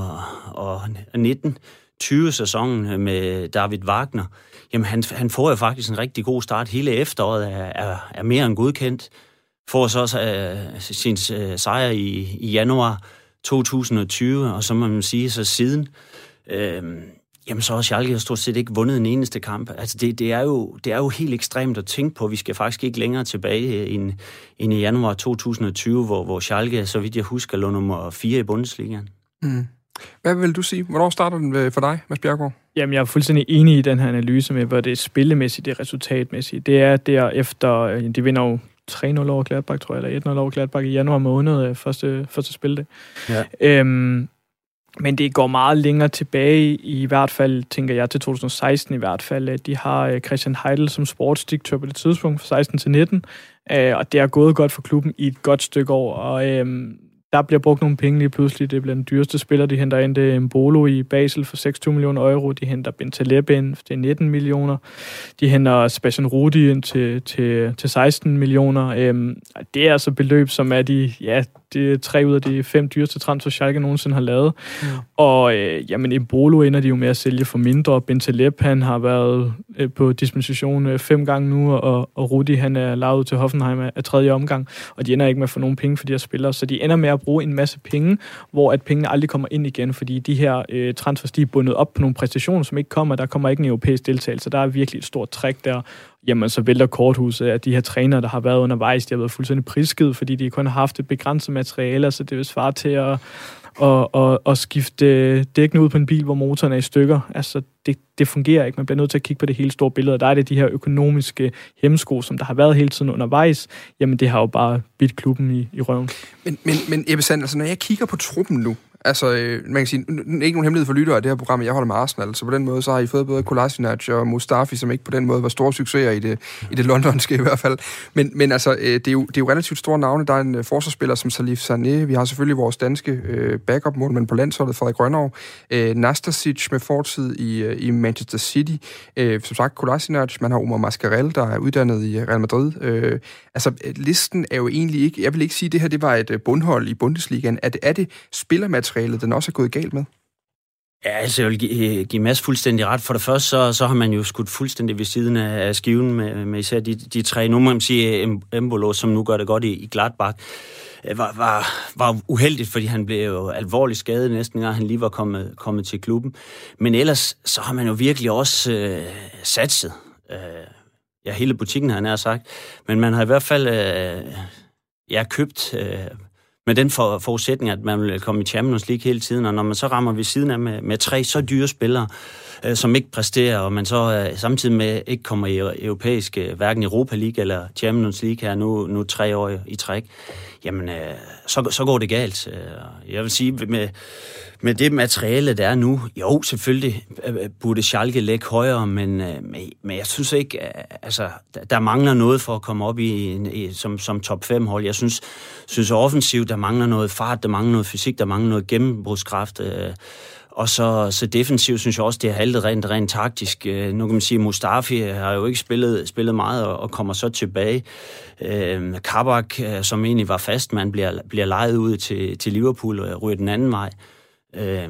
og nitten, tyve sæsonen med David Wagner, jamen han, han får jo faktisk en rigtig god start. Hele efteråret er, er, er mere end godkendt. Får så også uh, sin uh, sejr i, i januar to tusind og tyve, og så må man sige, så siden, øh, jamen så har Schalke stort set ikke vundet en eneste kamp. Altså det, det, er jo, det er jo helt ekstremt at tænke på. Vi skal faktisk ikke længere tilbage end, end i januar to tusind og tyve, hvor, hvor Schalke, så vidt jeg husker, lå nummer fire i Bundesligaen. Mm. Hvad vil du sige? Hvornår starter den for dig, Mads Bjerregaard? Jamen, jeg er fuldstændig enig i den her analyse med, hvor det er spillemæssigt, det er resultatmæssigt. Det er derefter, de vinder jo tre nul over Gladbach, tror jeg, eller et nul over Gladbach i januar måned, første, første spildag. Ja. Øhm, men det går meget længere tilbage, i hvert fald, tænker jeg, til to tusind og seksten i hvert fald, at de har Christian Heidel som sportsdirektør på det tidspunkt, fra seksten til nitten, øh, og det er gået godt for klubben i et godt stykke år, og øhm, der bliver brugt nogle penge lige pludselig. Det bliver den dyreste spiller. De henter ind det Mbolo i Basel for seksogtyve millioner euro. De henter Bentaleb ind til nitten millioner. De henter Sebastian Rudi ind til, til, til seksten millioner. Øhm, det er altså beløb, som er de, ja, de tre ud af de fem dyreste transfer, Schalke nogensinde har lavet. Mm. Og øh, jamen, Mbolo ender de jo med at sælge for mindre. Bentaleb, han har været øh, på dispensation øh, fem gange nu, og, og Rudi, han er lavet til Hoffenheim af, af tredje omgang. Og de ender ikke med at få nogen penge for de her spillere. Så de ender med at bruge en masse penge, hvor at pengene aldrig kommer ind igen, fordi de her øh, transfers, de er bundet op på nogle præstationer, som ikke kommer. Der kommer ikke en europæisk deltagelse. Der er virkelig et stort træk der. Jamen, så vælter korthuset, at de her trænere, der har været undervejs, de har været fuldstændig prisgivet, fordi de kun har haft et begrænset materiale, så det vil svare til at, at, at, at skifte dækkene ud på en bil, hvor motoren er i stykker. Altså, det, det fungerer ikke. Man bliver nødt til at kigge på det hele store billede, og der er det de her økonomiske hemmesko, som der har været hele tiden undervejs. Jamen, det har jo bare bidt klubben i, i røven. Men, men, men Ebbe Sand, altså, når jeg kigger på truppen nu, altså, man kan sige, ikke nogen hemmelighed for lyttere af det her program, jeg holder med Arsenal, så på den måde, så har I fået både Kolasinac og Mustafi, som ikke på den måde var store succeser i det, i det londonske i hvert fald. Men, men altså, det er, jo, det er jo relativt store navne. Der er en forsvarsspiller som Salif Sané. Vi har selvfølgelig vores danske øh, backup-målmand på landsholdet, Frederik Rønnow. Øh, Nastasic med fortid i, øh, i Manchester City. Øh, som sagt, Kolasinac. Man har Omar Mascarell, der er uddannet i Real Madrid. Øh, altså, listen er jo egentlig ikke... Jeg vil ikke sige, at det her det var et bundhold i Bundesligaen. Er det, er det spillermaterialet, den også er gået galt med? Ja, altså jeg vil give, give Mads fuldstændig ret. For det første, så, så har man jo skudt fuldstændig ved siden af skiven med, med især de, de tre. Nu må man sige, Mbolo, som nu gør det godt i, i Gladbach, var, var, var uheldigt, fordi han blev jo alvorligt skadet næsten, når han lige var kommet, kommet til klubben. Men ellers, så har man jo virkelig også øh, satset. Øh, ja, hele butikken har jeg sagt. Men man har i hvert fald øh, ja, købt... Øh, med den for, forudsætning, at man vil komme i Champions League hele tiden, og når man så rammer ved siden af med, med tre så dyre spillere, øh, som ikke præsterer, og man så øh, samtidig med ikke kommer i europæisk, øh, hverken Europa League eller Champions League her nu, nu tre år i træk, jamen øh, så, så går det galt. Jeg vil sige, med, med det materiale, der er nu, jo, selvfølgelig burde Schalke lægge højere, men, men jeg synes ikke, altså, der mangler noget for at komme op i, i som, som top fem hold. Jeg synes, synes offensivt, der mangler noget fart, der mangler noget fysik, der mangler noget gennembrudskraft. Og så, så defensivt synes jeg også, det har haltet rent, rent taktisk. Nu kan man sige, Mustafi har jo ikke spillet, spillet meget og, og kommer så tilbage. Øh, Kabak, som egentlig var fast, man bliver, bliver lejet ud til, til Liverpool og ryger den anden vej. Øh,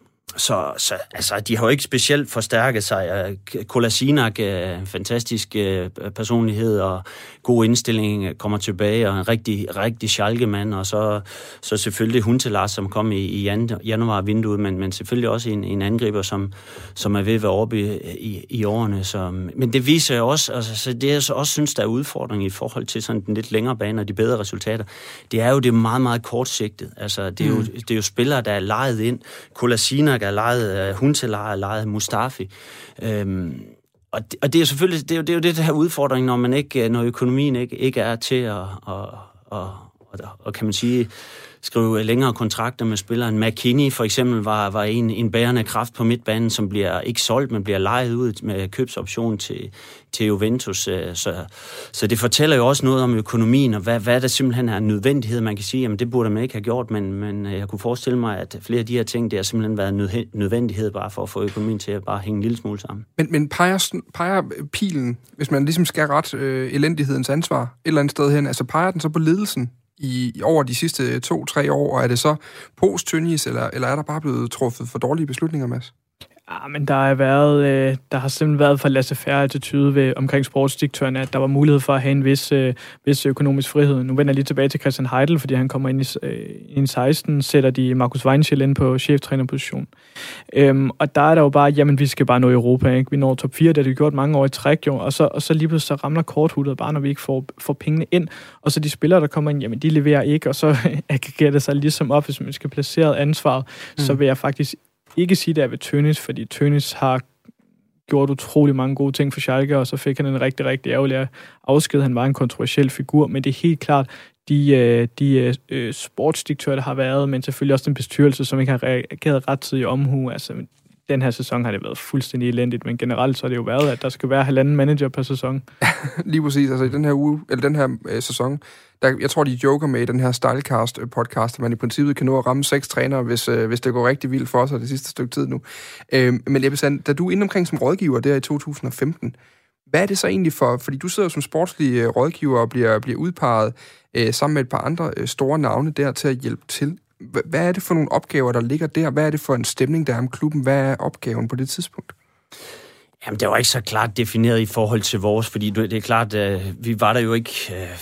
Så, så altså, de har jo ikke specielt forstærket sig. Kolasinac, fantastisk personlighed og god indstilling, kommer tilbage, og en rigtig, rigtig Schalke-mand, og så, så selvfølgelig Huntelaar, som kom i, i januar-vinduet, men, men selvfølgelig også en, en angriber, som, som er ved at være oppe i, i, i årene. Så, men det viser jo også, altså, så det jeg også synes, der er udfordring i forhold til sådan den lidt længere bane og de bedre resultater, det er jo det meget, meget kortsigtet. Altså, det er jo, det er jo spillere, der er lejet ind. Kolasinac er lejet, Huntelaar er lejet, Mustafi. Øhm, og, det, og det er jo selvfølgelig, det er jo, det er jo det her udfordring, når man ikke, når økonomien ikke, ikke er til at, og, og, og, og kan man sige, skrive længere kontrakter med spilleren. McKinney for eksempel var, var en, en bærende kraft på midtbanen, som bliver ikke solgt, men bliver lejet ud med købsoption til, til Juventus. Så, så det fortæller jo også noget om økonomien, og hvad, hvad der simpelthen er en nødvendighed. Man kan sige, jamen det burde man ikke have gjort, men, men jeg kunne forestille mig, at flere af de her ting, det har simpelthen været en nødvendighed bare for at få økonomien til at bare hænge en lille smule sammen. Men, men peger, peger pilen, hvis man ligesom skal ret øh, elendighedens ansvar et eller andet sted hen, altså peger den så på ledelsen i over de sidste to-tre år, og er det så post-Tønjes, eller, eller er der bare blevet truffet for dårlige beslutninger, Mads? Ja, men der har været, øh, der har simpelthen været for laissez-faire attitude ved omkring sportsdirektøren, at der var mulighed for at have en vis, øh, vis økonomisk frihed. Nu vender jeg lige tilbage til Christian Heidel, fordi han kommer ind i, øh, i seksten, sætter de Markus Weinzierl ind på cheftrænerposition. Øhm, og der er der jo bare, jamen vi skal bare nå Europa, ikke? Vi når top fire, det har vi gjort mange år i træk, jo, og så, og så lige pludselig så ramler korthuttet bare, når vi ikke får, får pengene ind. Og så de spillere, der kommer ind, jamen de leverer ikke, og så aggregerer det sig ligesom op, hvis man skal placere ansvaret, mm. så vil jeg faktisk ikke sige, det er ved Tønnes, fordi Tønnes har gjort utrolig mange gode ting for Schalke, og så fik han en rigtig, rigtig ærgerlig afsked. Han var en kontroversiel figur, men det er helt klart, de, de øh, sportsdirektører, der har været, men selvfølgelig også den bestyrelse, som ikke har reageret rettidig omhu. Altså, den her sæson har det været fuldstændig elendigt, men generelt så har det jo været, at der skal være halvanden manager per sæson. Lige præcis. Altså i den her uge, eller den her øh, sæson, der, jeg tror, de joker med i den her Stylecast-podcast, at man i princippet kan nå at ramme seks trænere, hvis, øh, hvis det går rigtig vildt for os det sidste stykke tid nu. Øh, men Ebbe Sand, da du er inde omkring som rådgiver der i to tusind og femten, hvad er det så egentlig for, fordi du sidder som sportslig øh, rådgiver og bliver, bliver udpeget øh, sammen med et par andre øh, store navne der til at hjælpe til. Hvad er det for nogle opgaver, der ligger der? Hvad er det for en stemning, der er om klubben? Hvad er opgaven på det tidspunkt? Jamen, det var ikke så klart defineret i forhold til vores, fordi det er klart, at vi var der jo ikke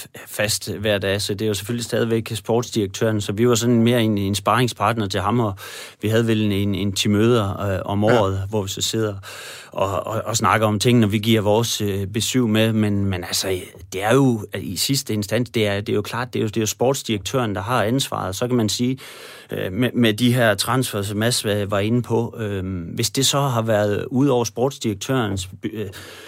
fast hver dag, så det er jo selvfølgelig stadigvæk sportsdirektøren, så vi var sådan mere en, en sparringspartner til ham, og vi havde vel en, en ti møder øh, om året, ja. Hvor vi så sidder og, og, og snakker om ting, når vi giver vores øh, besøg med, men, men altså, det er jo i sidste instans, det er, det er jo klart, det er jo, det er jo sportsdirektøren, der har ansvaret, så kan man sige, øh, med, med de her transfers, som Mads var inde på, øh, hvis det så har været ud over sportsdirektørens øh,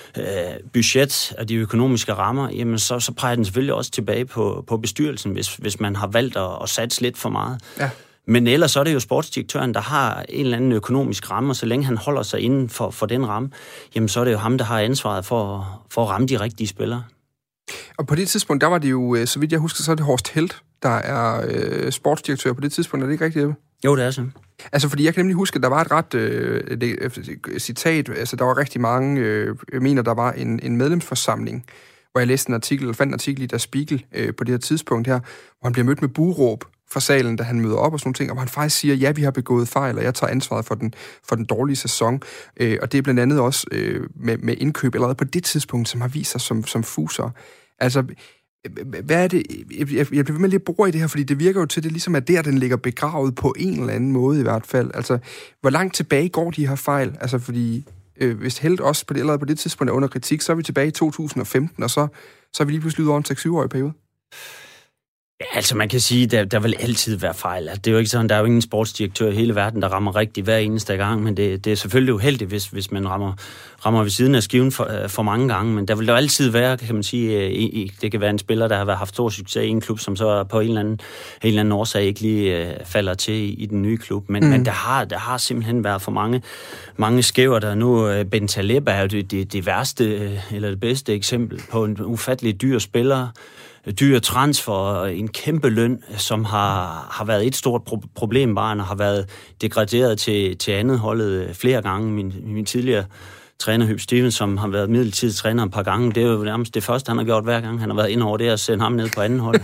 budget og de økonomiske rammer, jamen så, så peger den selvfølgelig også tilbage på, på bestyrelsen, hvis, hvis man har valgt at, at satse lidt for meget. Ja. Men ellers så er det jo sportsdirektøren, der har en eller anden økonomisk ramme, og så længe han holder sig inden for, for den ramme, jamen så er det jo ham, der har ansvaret for, for at ramme de rigtige spillere. Og på det tidspunkt, der var det jo, så vidt jeg husker, så er det Horst Held, der er øh, sportsdirektør på det tidspunkt. Er det ikke rigtigt, Ebbe? Jo, det er sådan. Altså, fordi jeg kan nemlig huske, at der var et ret øh, det, citat, altså der var rigtig mange, øh, jeg mener, der var en, en medlemsforsamling, hvor jeg læste en artikel, eller fandt en artikel i Der Spiegel øh, på det her tidspunkt her, hvor han bliver mødt med buråb fra salen, da han møder op og sådan nogle ting, og han faktisk siger, ja, vi har begået fejl, og jeg tager ansvaret for den, for den dårlige sæson. Øh, og det er blandt andet også øh, med, med indkøb allerede på det tidspunkt, som har vist sig som, som fuser. Altså, hvad er det? Jeg, jeg bliver ved med lige at bruge i det her, fordi det virker jo til, at det ligesom er der, den ligger begravet på en eller anden måde i hvert fald. Altså, hvor langt tilbage går de her fejl? Altså, fordi øh, hvis Held også på det, allerede på det tidspunkt er under kritik, så er vi tilbage i to tusind og femten, og så, så er vi lige pludselig ude over en seks syv-årig periode. Ja, altså man kan sige, der, der vil altid være fejl. Altså, det er jo ikke sådan, der er jo ingen sportsdirektør i hele verden, der rammer rigtigt hver eneste gang, men det, det er selvfølgelig uheldigt, hvis, hvis man rammer, rammer ved siden af skiven for, for mange gange, men der vil jo altid være, kan man sige, i, i, det kan være en spiller, der har haft stor succes i en klub, som så på en eller anden, en eller anden årsag ikke lige uh, falder til i, i den nye klub, men, mm. men der, har, der har simpelthen været for mange, mange skæver, der nu, uh, Ben Taleb er jo det, det, det værste, uh, eller det bedste eksempel på en ufattelig dyr spiller, dyr transfer, en kæmpe løn, som har, har været et stort pro- problem bare, og har været degraderet til, til andet holdet flere gange. Min, min tidligere træner, Huub Stevens, som har været midlertidig træner et par gange, det er jo nærmest det første, han har gjort hver gang. Han har været inde over det og sendt ham ned på anden hold.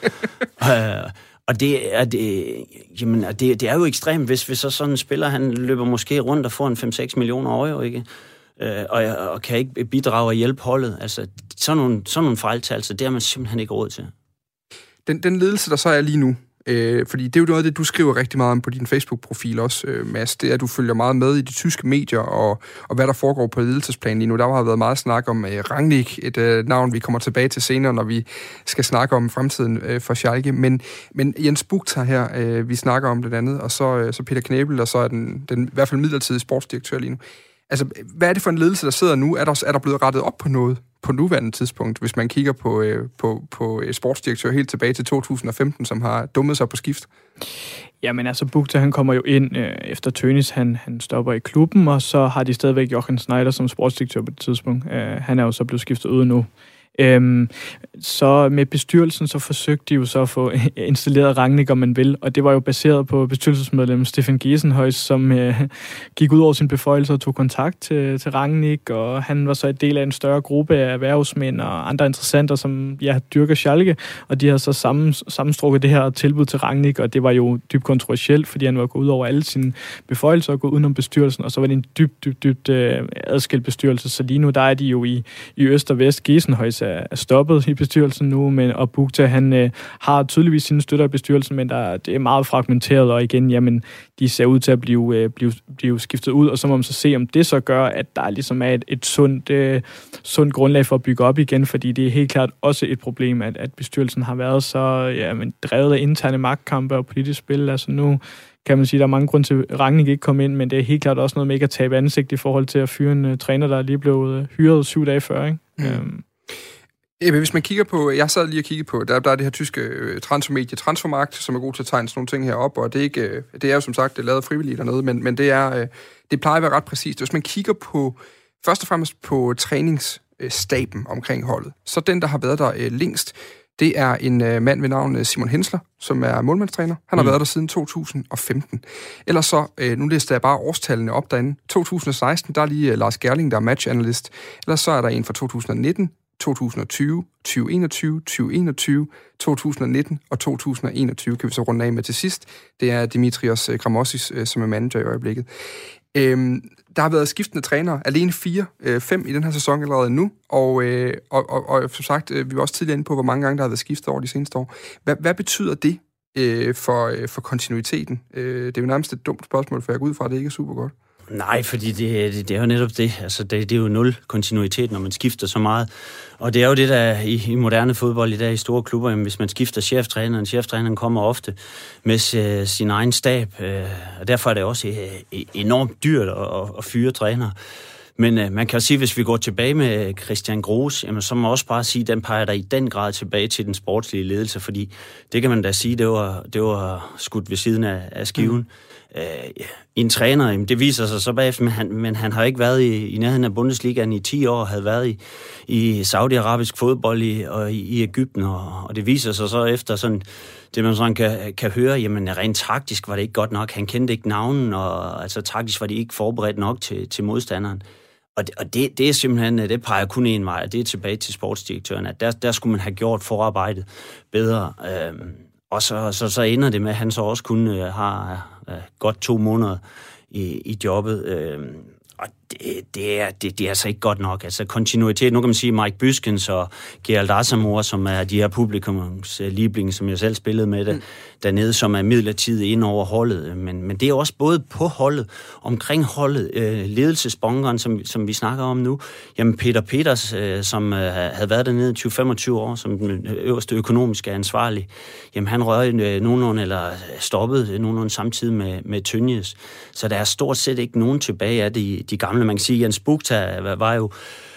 uh, og det er, det, jamen, det, det er jo ekstremt, hvis, hvis så sådan en spiller, han løber måske rundt og får en fem seks millioner euro, ikke? Øh, og, og kan ikke bidrage og hjælpe holdet. Altså, sådan nogle, sådan nogle fejltagelser, det har man simpelthen ikke råd til. Den, den ledelse, der så er lige nu, øh, fordi det er jo noget af det, du skriver rigtig meget om på din Facebook-profil også, øh, Mads, det er, at du følger meget med i de tyske medier, og, og hvad der foregår på ledelsesplanen lige nu. Der har været meget snak om øh, Rangnick, et øh, navn, vi kommer tilbage til senere, når vi skal snakke om fremtiden øh, for Schalke. Men, men Jens Bukta her, øh, vi snakker om det andet, og så, øh, så Peter Knebel, og så er den, den i hvert fald midlertidige sportsdirektør lige nu. Altså, hvad er det for en ledelse, der sidder nu? Er der, er der blevet rettet op på noget på nuværende tidspunkt, hvis man kigger på, øh, på, på sportsdirektør helt tilbage til to tusind og femten, som har dummet sig på skift? Jamen altså, Bukta, han kommer jo ind øh, efter Tønis, han, han stopper i klubben, og så har de stadigvæk Jochen Schneider som sportsdirektør på det tidspunkt. Øh, han er jo så blevet skiftet ud nu. Øhm, så med bestyrelsen, så forsøgte de jo så at få installeret Rangnick, om man vil, og det var jo baseret på bestyrelsesmedlem Stefan Giesenhuis, som øh, gik ud over sin beføjelse og tog kontakt til, til Rangnick, og han var så et del af en større gruppe af erhvervsmænd og andre interessenter, som ja, dyrker Schalke, og de har så sammen, sammenstrukket det her tilbud til Rangnick, og det var jo dybt kontroversielt, fordi han var gået ud over alle sine beføjelser og gået udenom bestyrelsen, og så var det en dybt, dybt, dybt øh, adskilt bestyrelse, så lige nu der er de jo i, i øst og vest. Giesenhuis er stoppet i bestyrelsen nu, men, og Bukta, han øh, har tydeligvis sine støtter i bestyrelsen, men der, det er meget fragmenteret, og igen, jamen, de ser ud til at blive, øh, blive, blive skiftet ud, og så må man så se, om det så gør, at der ligesom er et, et sundt, øh, sundt grundlag for at bygge op igen, fordi det er helt klart også et problem, at, at bestyrelsen har været så ja, men, drevet af interne magtkampe og politisk spil. Altså nu kan man sige, at der er mange grunde til, at Rangnick ikke kom ind, men det er helt klart også noget med ikke at tabe ansigt i forhold til at fyre en uh, træner, der er lige blevet hyret syv dage før, ikke? Mm. Um, Hvis man kigger på, jeg sad lige og kiggede på, der, der er det her tyske øh, transfermedie Transfermarkt, som er god til at tegne sådan nogle ting her op, og det er, ikke, øh, det er jo som sagt det er lavet frivilligt dernede, men, men det, er, øh, det plejer at være ret præcist. Hvis man kigger på, først og fremmest på træningsstaben øh, omkring holdet, så den, der har været der øh, længst, det er en øh, mand ved navn Simon Hensler, som er målmandstræner. Han har mm. været der siden to tusind og femten. Ellers så, øh, nu lister jeg bare årstallene op derinde. to tusind og seksten, der er lige øh, Lars Gerling, der er matchanalyst. Ellers så er der en fra to tusind og nitten, to tusind og tyve, tyve enogtyve, tyve enogtyve, to tusind og nitten og to tusind og enogtyve kan vi så runde af med til sidst. Det er Dimitrios Gramosis, som er manager i øjeblikket. Øhm, der har været skiftende trænere, alene fire, øh, fem i den her sæson allerede nu, og, øh, og, og, og som sagt, øh, vi var også tidligere inde på, hvor mange gange der har været skiftet over de seneste år. Hvad, hvad betyder det øh, for, øh, for kontinuiteten? Øh, det er jo nærmest et dumt spørgsmål, for jeg går ud fra, at det ikke er super godt. Nej, fordi det, det, det er jo netop det. Altså, det, det er jo nul kontinuitet, når man skifter så meget. Og det er jo det, der i, i moderne fodbold i dag i store klubber, jamen, hvis man skifter cheftræneren, cheftræneren kommer ofte med uh, sin egen stab, uh, og derfor er det også uh, enormt dyrt at, at, at fyre træner. Men uh, man kan sige, hvis vi går tilbage med Christian Groß, jamen, så må man også bare sige, at den peger der i den grad tilbage til den sportslige ledelse, fordi det kan man da sige, det var, det var skudt ved siden af, af skiven. Mm. Uh, en træner, jamen, det viser sig så bagefter, men han, men han har ikke været i, i nærheden af Bundesligaen i ti år, havde været i, i saudi-arabisk fodbold i, og i, i Egypten, og, og det viser sig så efter sådan, det man sådan kan, kan høre, jamen rent taktisk var det ikke godt nok, han kendte ikke navnen, og altså taktisk var de ikke forberedt nok til, til modstanderen. Og, det, og det, det er simpelthen, det peger kun en vej, og det er tilbage til sportsdirektøren, at der, der skulle man have gjort forarbejdet bedre. Øhm, og så, så, så ender det med, at han så også kun øh, har øh, godt to måneder i, i jobbet. Øhm, og det, det, er, det, det er altså ikke godt nok. Altså kontinuitet, nu kan man sige Mike Büskens og Gerald Asamoah, som er de her publikums libling, som jeg selv spillede med det, mm. dernede, som er midlertidigt ind over holdet. Men, men det er også både på holdet, omkring holdet, øh, ledelsesbunkeren, som, som vi snakker om nu. Jamen Peter Peters, øh, som øh, havde været dernede i tyve til femogtyve år, som den øverste økonomiske ansvarlig, jamen han røg øh, nogenlunde, eller stoppede nogenlunde samtidig med, med Tønjes. Så der er stort set ikke nogen tilbage af de, de gamle. Man kan sige, Jens Bukta var jo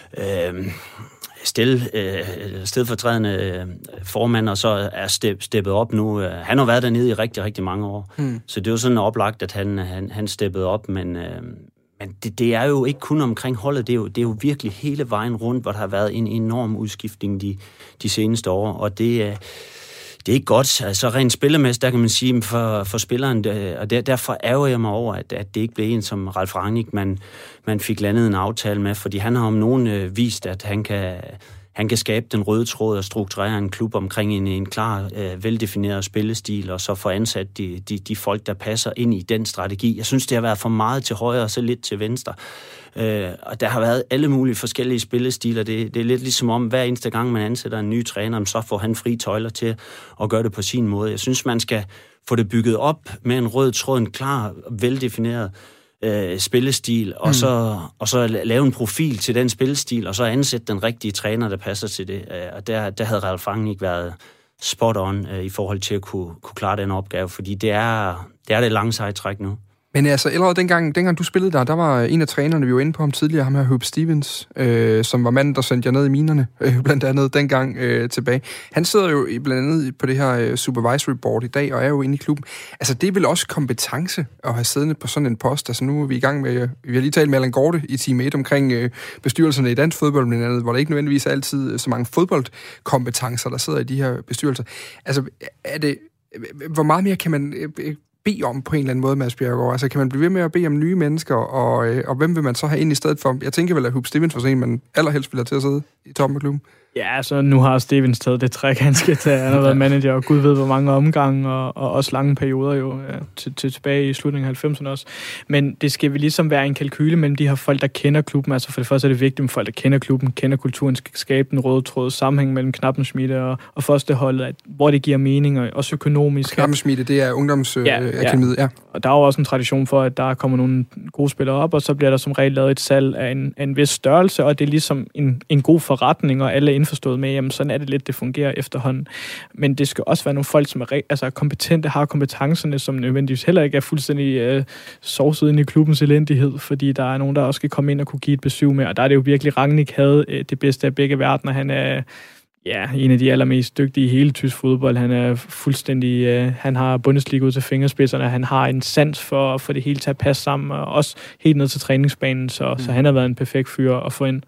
øh, stil, øh, stedfortrædende øh, formand, og så er step, steppet op nu. Han har været dernede i rigtig, rigtig mange år. Hmm. Så det er jo sådan oplagt, at han, han, han steppede op, men, øh, men det, det er jo ikke kun omkring holdet, det er, jo, det er jo virkelig hele vejen rundt, hvor der har været en enorm udskiftning de, de seneste år, og det er... Øh, Det er ikke godt. Altså rent spillemæssigt, der kan man sige for, for spilleren, og der, derfor ærger jeg mig over, at, at det ikke blev en som Ralf Rangnick, man, man fik landet en aftale med, fordi han har om nogen øh, vist, at han kan, han kan skabe den røde tråd og strukturere en klub omkring en, en klar, øh, veldefineret spillestil, og så få ansat de, de, de folk, der passer ind i den strategi. Jeg synes, det har været for meget til højre og så lidt til venstre. Øh, og der har været alle mulige forskellige spillestiler. Det, det er lidt ligesom om, hver eneste gang man ansætter en ny træner, så får han fri tøjler til at gøre det på sin måde. Jeg synes, man skal få det bygget op med en rød tråd, en klar, veldefineret øh, spillestil, og, mm. så, og så lave en profil til den spillestil, og så ansætte den rigtige træner, der passer til det. Og der, der havde Ralf Rangnick været spot on øh, i forhold til at kunne, kunne klare den opgave, fordi det er det, er det lange sejtræk nu. Men altså, allerede dengang, dengang du spillede der, der var en af trænerne, vi var inde på ham tidligere, ham her Hub Stevens, øh, som var manden, der sendte jer ned i minerne, øh, blandt andet dengang øh, tilbage. Han sidder jo blandt andet på det her øh, supervisory board i dag, og er jo inde i klubben. Altså, det er vel også kompetence at have siddende på sådan en post. Altså, nu er vi i gang med, vi har lige talt med Allan Gorte i time et omkring øh, bestyrelserne i dansk fodbold, blandt andet, hvor der ikke nødvendigvis er altid så mange fodboldkompetencer, der sidder i de her bestyrelser. Altså, er det, hvor meget mere kan man... Øh, bede om på en eller anden måde, Mads Bjerregaard? Altså, kan man blive ved med at bede om nye mennesker, og, øh, og hvem vil man så have ind i stedet for? Jeg tænker vel, at Hub Stevens var sådan en, man allerhelst ville have til at sidde i toppen af klubben. Ja, altså nu har Stevens taget det træk, han skal tage. Han har været manager, og Gud ved, hvor mange omgange, og, og også lange perioder jo, ja, til, til tilbage i slutningen af halvfemserne også. Men det skal vel ligesom være en kalkyle mellem de her folk, der kender klubben. Altså for det første er det vigtigt, at folk, der kender klubben, kender kulturen, skal skabe den røde tråd, sammenhæng mellem Knappenschmiede og, og førsteholdet, at, hvor det giver mening, og også økonomisk. Knappenschmiede, det er ungdomsakademiet, ja, ja. ja. Og der er jo også en tradition for, at der kommer nogle gode spillere op, og så bliver der som regel lavet et salg af en, af en vis størrelse, og det er ligesom en, en god forretning, og alle er indforstået med, jamen sådan er det lidt, det fungerer efterhånden. Men det skal også være nogle folk, som er altså, kompetente, har kompetencerne, som nødvendigvis heller ikke er fuldstændig øh, sovset ind i klubbens elendighed, fordi der er nogen, der også skal komme ind og kunne give et besøg med, og der er det jo virkelig, Rangnick havde øh, det bedste af begge verdener. Han er ja, en af de allermest dygtige i hele tysk fodbold. Han er fuldstændig, øh, han har Bundesliga ud til fingerspidserne, han har en sans for, for det hele til at passe sammen, og også helt ned til træningsbanen, så, mm. så han har været en perfekt fyr at få ind.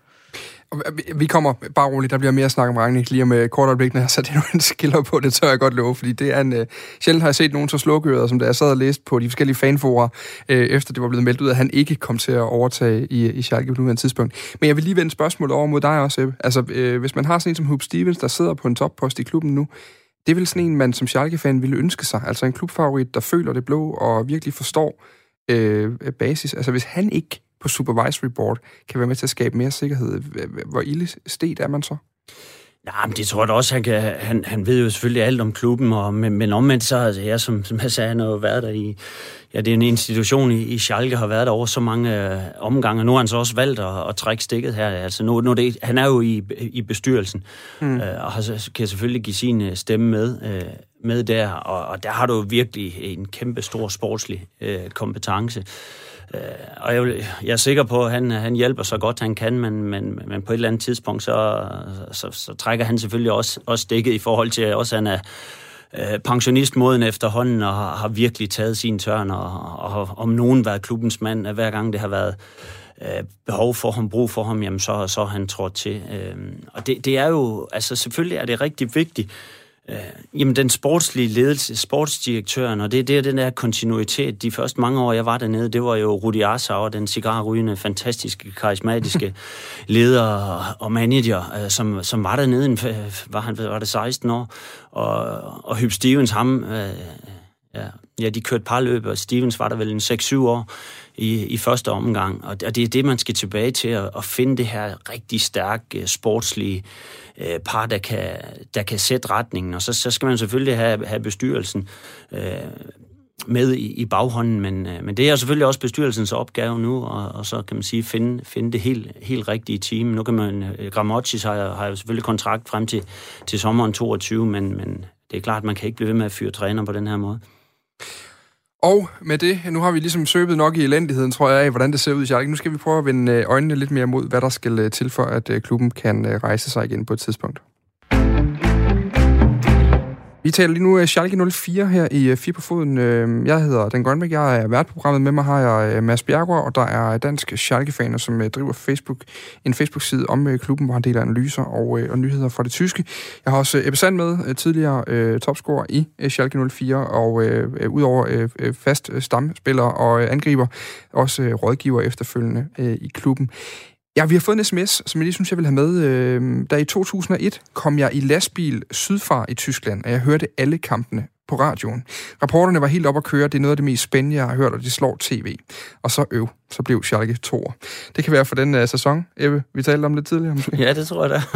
Vi kommer bare roligt, der bliver mere snak om Rangnick lige om et kort øjeblik, når jeg satte endnu en skiller på, det tør jeg godt love, fordi det er en... Uh, sjældent har jeg set nogen så slukøret, som da jeg sad og læste på de forskellige fanforer, uh, efter det var blevet meldt ud, at han ikke kom til at overtage i, i Schalke på nuværende tidspunkt. Men jeg vil lige vende spørgsmålet over mod dig også, Ebbe. Altså, uh, hvis man har sådan en som Hub Stevens, der sidder på en toppost i klubben nu, det er vel sådan en, man som Schalke-fan ville ønske sig. Altså en klubfavorit, der føler det blå og virkelig forstår uh, basis. Altså hvis han ikke på supervisory board kan være med til at skabe mere sikkerhed. Hvor ildestet er man så? Ja, men det tror jeg da også, han kan. Han, han ved jo selvfølgelig alt om klubben, og, men, men omvendt så, altså jeg, som, som jeg sagde, han har jo været der i, ja, det er en institution i, i Schalke, har været der over så mange øh, omgange, og nu har han så også valgt at, at trække stikket her. Altså nu, nu det, han er jo i, i bestyrelsen, mm. øh, og har, kan selvfølgelig give sin stemme med, øh, med der, og, og der har du virkelig en kæmpe stor sportslig øh, kompetence. Uh, og jeg, jeg er sikker på, at han, han hjælper så godt han kan, men, men, men på et eller andet tidspunkt, så, så, så trækker han selvfølgelig også, også stikket i forhold til, at også han er uh, pensionistmoden efterhånden, og har, har virkelig taget sin tørn, og, og har om nogen været klubbens mand, at hver gang det har været uh, behov for ham, brug for ham, jamen så, så han trådt til. Uh, og det, det er jo, altså selvfølgelig er det rigtig vigtigt, Uh, jamen den sportslige ledelse, sportsdirektøren, og det, det er den der kontinuitet. De første mange år, jeg var dernede, det var jo Rudi Assauer, den cigarrygende, fantastiske, karismatiske leder og manager, uh, som, som var dernede, var han var det seksten år, og, og Hub Stevens, ham, uh, ja, ja, de kørte parløb, og Stevens var der vel en seks syv år i, i første omgang. Og det er det, man skal tilbage til, at, at finde det her rigtig stærke, sportslige øh, par, der kan, der kan sætte retningen. Og så, så skal man selvfølgelig have, have bestyrelsen øh, med i, i baghånden, men, øh, men det er selvfølgelig også bestyrelsens opgave nu, og, og så kan man sige, finde, finde det helt, helt rigtige team. Nu kan man, øh, Gramotzis har, har jo selvfølgelig kontrakt frem til, til sommeren toogtyve, men, men det er klart, at man kan ikke blive ved med at fyre træner på den her måde. Og med det, nu har vi ligesom søbet nok i elendigheden, tror jeg, af, hvordan det ser ud i Schalke. Nu skal vi prøve at vende øjnene lidt mere mod, hvad der skal til for, at klubben kan rejse sig igen på et tidspunkt. Vi taler lige nu Schalke nul fire her i Fire på Foden. Jeg hedder Dan Grønbæk, jeg er værtprogrammet. Med mig har jeg Mads Bjergård, og der er dansk Schalke-faner, som driver Facebook, en Facebook-side om klubben, hvor han deler analyser og, og nyheder fra det tyske. Jeg har også Ebbe Sand med, tidligere øh, topscorer i Schalke nul fire, og øh, udover øh, fast stamspiller og angriber, også øh, rådgiver efterfølgende øh, i klubben. Ja, vi har fået en sms, som jeg lige synes, jeg vil have med. Da i to tusind og et kom jeg i lastbil sydfra i Tyskland, og jeg hørte alle kampene på radioen. Rapporterne var helt op at køre. Det er noget af det mest spændende, jeg har hørt, og det slår tv. Og så øv, så blev Schalke toer. Det kan være for den uh, sæson, Ebbe. Vi talte om lidt tidligere, måske. Ja, det tror jeg da.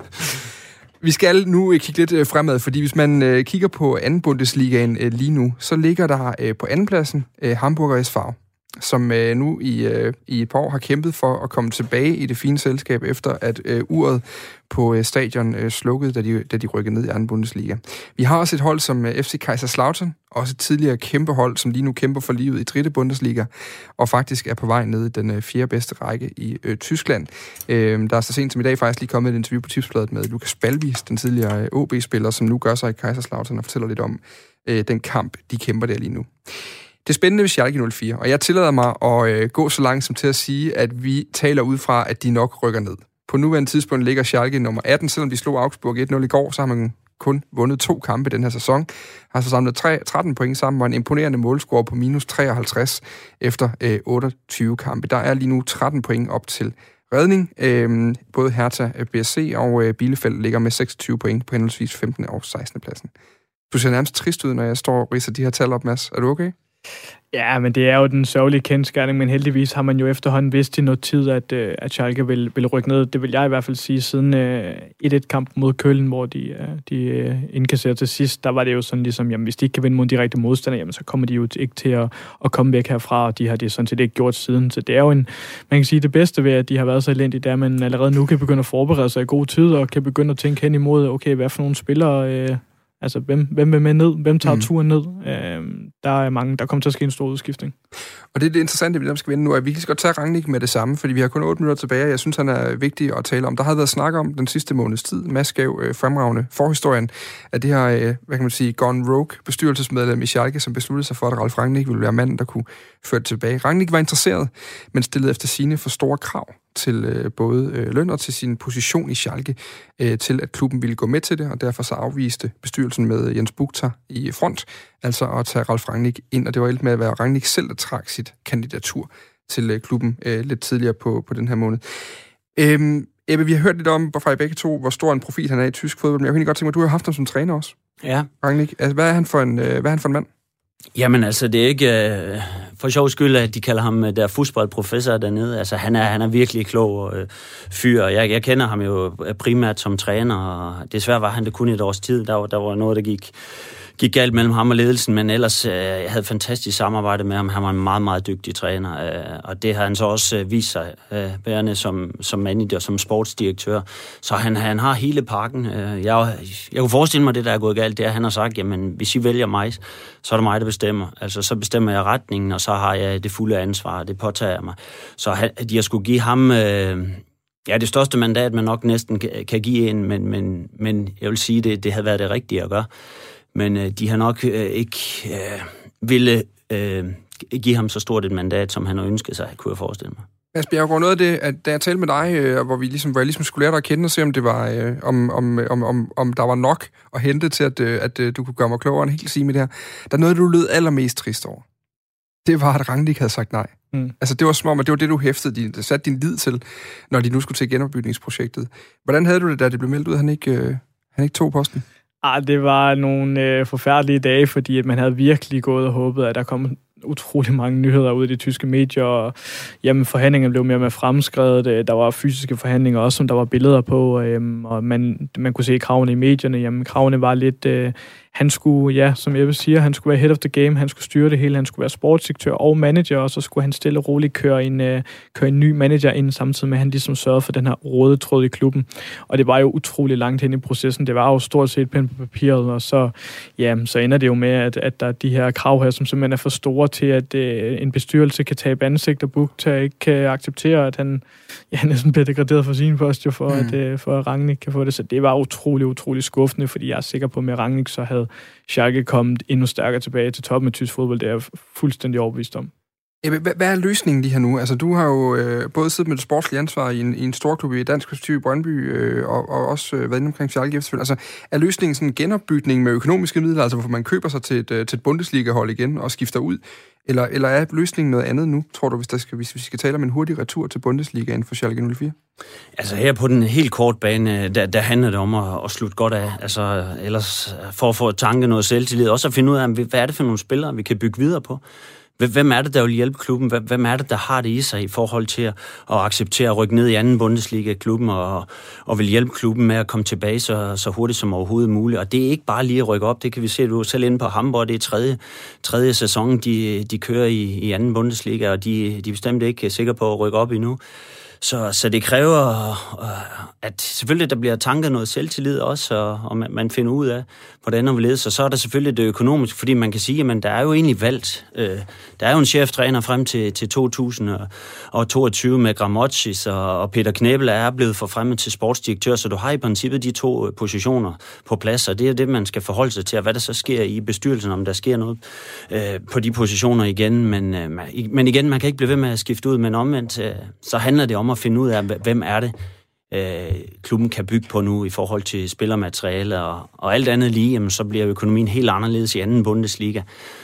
Vi skal nu kigge lidt fremad, fordi hvis man uh, kigger på anden Bundesligaen uh, lige nu, så ligger der uh, på andenpladsen uh, Hamburger S V, som øh, nu i, øh, i et par år har kæmpet for at komme tilbage i det fine selskab, efter at øh, uret på øh, stadion øh, slukkede, da de, da de rykkede ned i anden Bundesliga. Vi har også et hold som øh, F C Kaiserslautern, også et tidligere kæmpe hold, som lige nu kæmper for livet i tredje Bundesliga, og faktisk er på vej ned i den øh, fjerde bedste række i øh, Tyskland. Øh, der er så sent som i dag faktisk lige kommet et interview på Tipsbladet med Lukas Balvis, den tidligere øh, O B-spiller, som nu gør sig i Kaiserslautern og fortæller lidt om øh, den kamp, de kæmper der lige nu. Det er spændende ved Schalke nul fire, og jeg tillader mig at øh, gå så langt som til at sige, at vi taler ud fra, at de nok rykker ned. På nuværende tidspunkt ligger Schalke nummer atten, selvom de slog Augsburg et nul i går, så har man kun vundet to kampe den her sæson. Har så samlet tretten point sammen, og en imponerende målscore på minus treoghalvtreds efter øh, otteogtyve kampe. Der er lige nu tretten point op til redning. Øh, både Hertha, B S C og øh, Bielefeld ligger med seksogtyve point på henholdsvis femtende og sekstende pladsen. Du ser nærmest trist ud, når jeg står og ridser de her tal op, Mads. Er du okay? Ja, men det er jo den sørgelige kendsgerning, men heldigvis har man jo efterhånden vidst i noget tid, at, at Schalke vil, vil rykke ned. Det vil jeg i hvert fald sige, siden uh, et et-kamp mod Köln, hvor de, uh, de uh, indkasserer til sidst, der var det jo sådan ligesom, jamen hvis de ikke kan vinde mod de rigtige modstandere, jamen så kommer de jo ikke til at, at komme væk herfra, og de har det sådan set ikke gjort siden. Så det er jo en, man kan sige, det bedste ved, at de har været så elendige, der man allerede nu kan begynde at forberede sig i god tid, og kan begynde at tænke hen imod, okay, hvad for nogle spillere... Uh, Altså, hvem, hvem vil med ned? Hvem tager mm. turen ned? Øh, der er mange, der kommer til at ske en stor udskiftning. Og det er det interessante, vi der skal vinde nu, at vi kan godt tage Rangnick med det samme, fordi vi har kun otte minutter tilbage, og jeg synes, han er vigtig at tale om. Der har været snak om den sidste måneds tid. Mads gav øh, fremragende forhistorien af det her, øh, hvad kan man sige, gone rogue bestyrelsesmedlem i Schalke, som besluttede sig for, at Ralf Rangnick ville være manden, der kunne føre det tilbage. Rangnick var interesseret, men stillede efter sine for store krav til øh, både øh, løn og til sin position i Schalke, øh, til at klubben ville gå med til det, og derfor så afviste bestyrelsen med Jens Buchta i front, altså at tage Ralf Rangnick ind, og det var helt med at være Rangnick selv, der trak sit kandidatur til øh, klubben øh, lidt tidligere på, på den her måned. Øhm, Ebbe, vi har hørt lidt om, fra I begge to, hvor stor en profil han er i tysk fodbold, men jeg kunne godt tænke mig, du har haft ham som træner også. Ja. Rangnick, altså, hvad er han for en, øh, hvad er han for en mand? Jamen altså, det er ikke øh, for sjov skyld, at de kalder ham der fodboldprofessor dernede. Altså, han er, han er virkelig klog øh, fyr. Jeg, jeg kender ham jo primært som træner, og desværre var han det kun et års tid. Der var, der var noget, der gik, gik galt mellem ham og ledelsen, men ellers øh, jeg havde fantastisk samarbejde med ham. Han var en meget, meget dygtig træner, øh, og det har han så også øh, vist sig øh, værende som, som manager, som sportsdirektør. Så han, han har hele pakken. Øh, jeg, jeg kunne forestille mig, det der er gået galt, det er, at han har sagt, jamen, hvis I vælger mig, så er det mig, der bestemmer. Altså, så bestemmer jeg retningen, og så har jeg det fulde ansvar, det påtager jeg mig. Så han, de har skulle give ham... Øh, Ja, det største mandat, man nok næsten kan give en, men, men, men jeg vil sige, det, det havde været det rigtige at gøre. Men øh, de har nok øh, ikke øh, ville øh, give ham så stort et mandat, som han har ønsket sig, kunne jeg forestille mig. Mads Bjergård, noget af det, at da jeg talte med dig, øh, hvor, vi ligesom, hvor jeg ligesom skulle lære dig at kende og se, om, det var, øh, om, om, om, om, om der var nok at hente til, at, øh, at øh, du kunne gøre mig klogere end helt sige med det her. Der er noget, du lød allermest trist over. Det var, at Rangnick havde sagt nej. Mm. Altså, det var som om, at det var det, du hæftede din, satte din lid til, når de nu skulle til genopbygningsprojektet. Hvordan havde du det, da det blev meldt ud, at han ikke, øh, han ikke tog posten? Ah, det var nogle øh, forfærdelige dage, fordi at man havde virkelig gået og håbet, at der kom utrolig mange nyheder ud i de tyske medier, og jamen, forhandlingerne blev mere og mere fremskredet. Der var fysiske forhandlinger også, som der var billeder på, øhm, og man, man kunne se kravene i medierne. Jamen, kravene var lidt... Øh, han skulle, ja, som Jeppe siger, han skulle være head of the game, han skulle styre det hele, han skulle være sportsdirektør og manager, og så skulle han stille og roligt køre en, øh, køre en ny manager ind, samtidig med, at han ligesom sørgede for den her røde tråd i klubben. Og det var jo utrolig langt hen i processen. Det var jo stort set pen på papiret, og så, ja, så ender det jo med, at, at der er de her krav her, som simpelthen er for store til, at øh, en bestyrelse kan tabe ansigt, og Bukta ikke kan acceptere, at han ja, næsten bliver degraderet for sin post, jo, for, mm. at, øh, for at Rangnick kan få det. Så det var utrolig, utrolig skuffende, fordi jeg er sikker på, at med Rangnick så havde Schalke kommet endnu stærkere tilbage til toppen af tysk fodbold. Det er jeg fuldstændig overbevist om. Hvad er løsningen lige her nu? Altså, du har jo øh, både siddet med det sportslige ansvar i en, i en stor klub i Dansk Perspektiv i Brøndby, øh, og, og også øh, været inde omkring Schalke efterfølgende. Altså, er løsningen sådan en genopbygning med økonomiske midler, altså hvorfor man køber sig til et, til et Bundesliga-hold igen og skifter ud? Eller, eller er løsningen noget andet nu, tror du, hvis, der skal, hvis vi skal tale om en hurtig retur til Bundesliga inden for Schalke nul fire? Altså her på den helt korte bane, der, der handler det om at, at slutte godt af. Altså ellers for at få tanke noget selvtillid. Også at finde ud af, hvad er det for nogle spillere, vi kan bygge videre på. Hvem er det, der vil hjælpe klubben? Hvem er det, der har det i sig i forhold til at acceptere at rykke ned i anden Bundesliga-klubben og, og vil hjælpe klubben med at komme tilbage så, så hurtigt som overhovedet muligt? Og det er ikke bare lige at rykke op. Det kan vi se, du er selv inde på Hamburg. Det er tredje, tredje sæson, de, de kører i, i anden Bundesliga, og de, de er bestemt ikke sikre på at rykke op endnu. Så, så det kræver, at selvfølgelig der bliver tanket noget selvtillid også, og, og man finder ud af, hvordan og hvorledes. Og så er der selvfølgelig det økonomiske, fordi man kan sige, at der er jo egentlig valgt. Øh, der er jo en cheftræner frem til, til to tusind og toogtyve med Gramotzis, og, og Peter Knebel er blevet forfremmet til sportsdirektør, så du har i princippet de to positioner på plads, og det er det, man skal forholde sig til, og hvad der så sker i bestyrelsen, om der sker noget øh, på de positioner igen. Men, øh, men igen, man kan ikke blive ved med at skifte ud, men omvendt, øh, så handler det om at finde ud af, hvem er det, øh, klubben kan bygge på nu i forhold til spillermateriale og, og alt andet lige, jamen, så bliver økonomien helt anderledes i anden Bundesliga.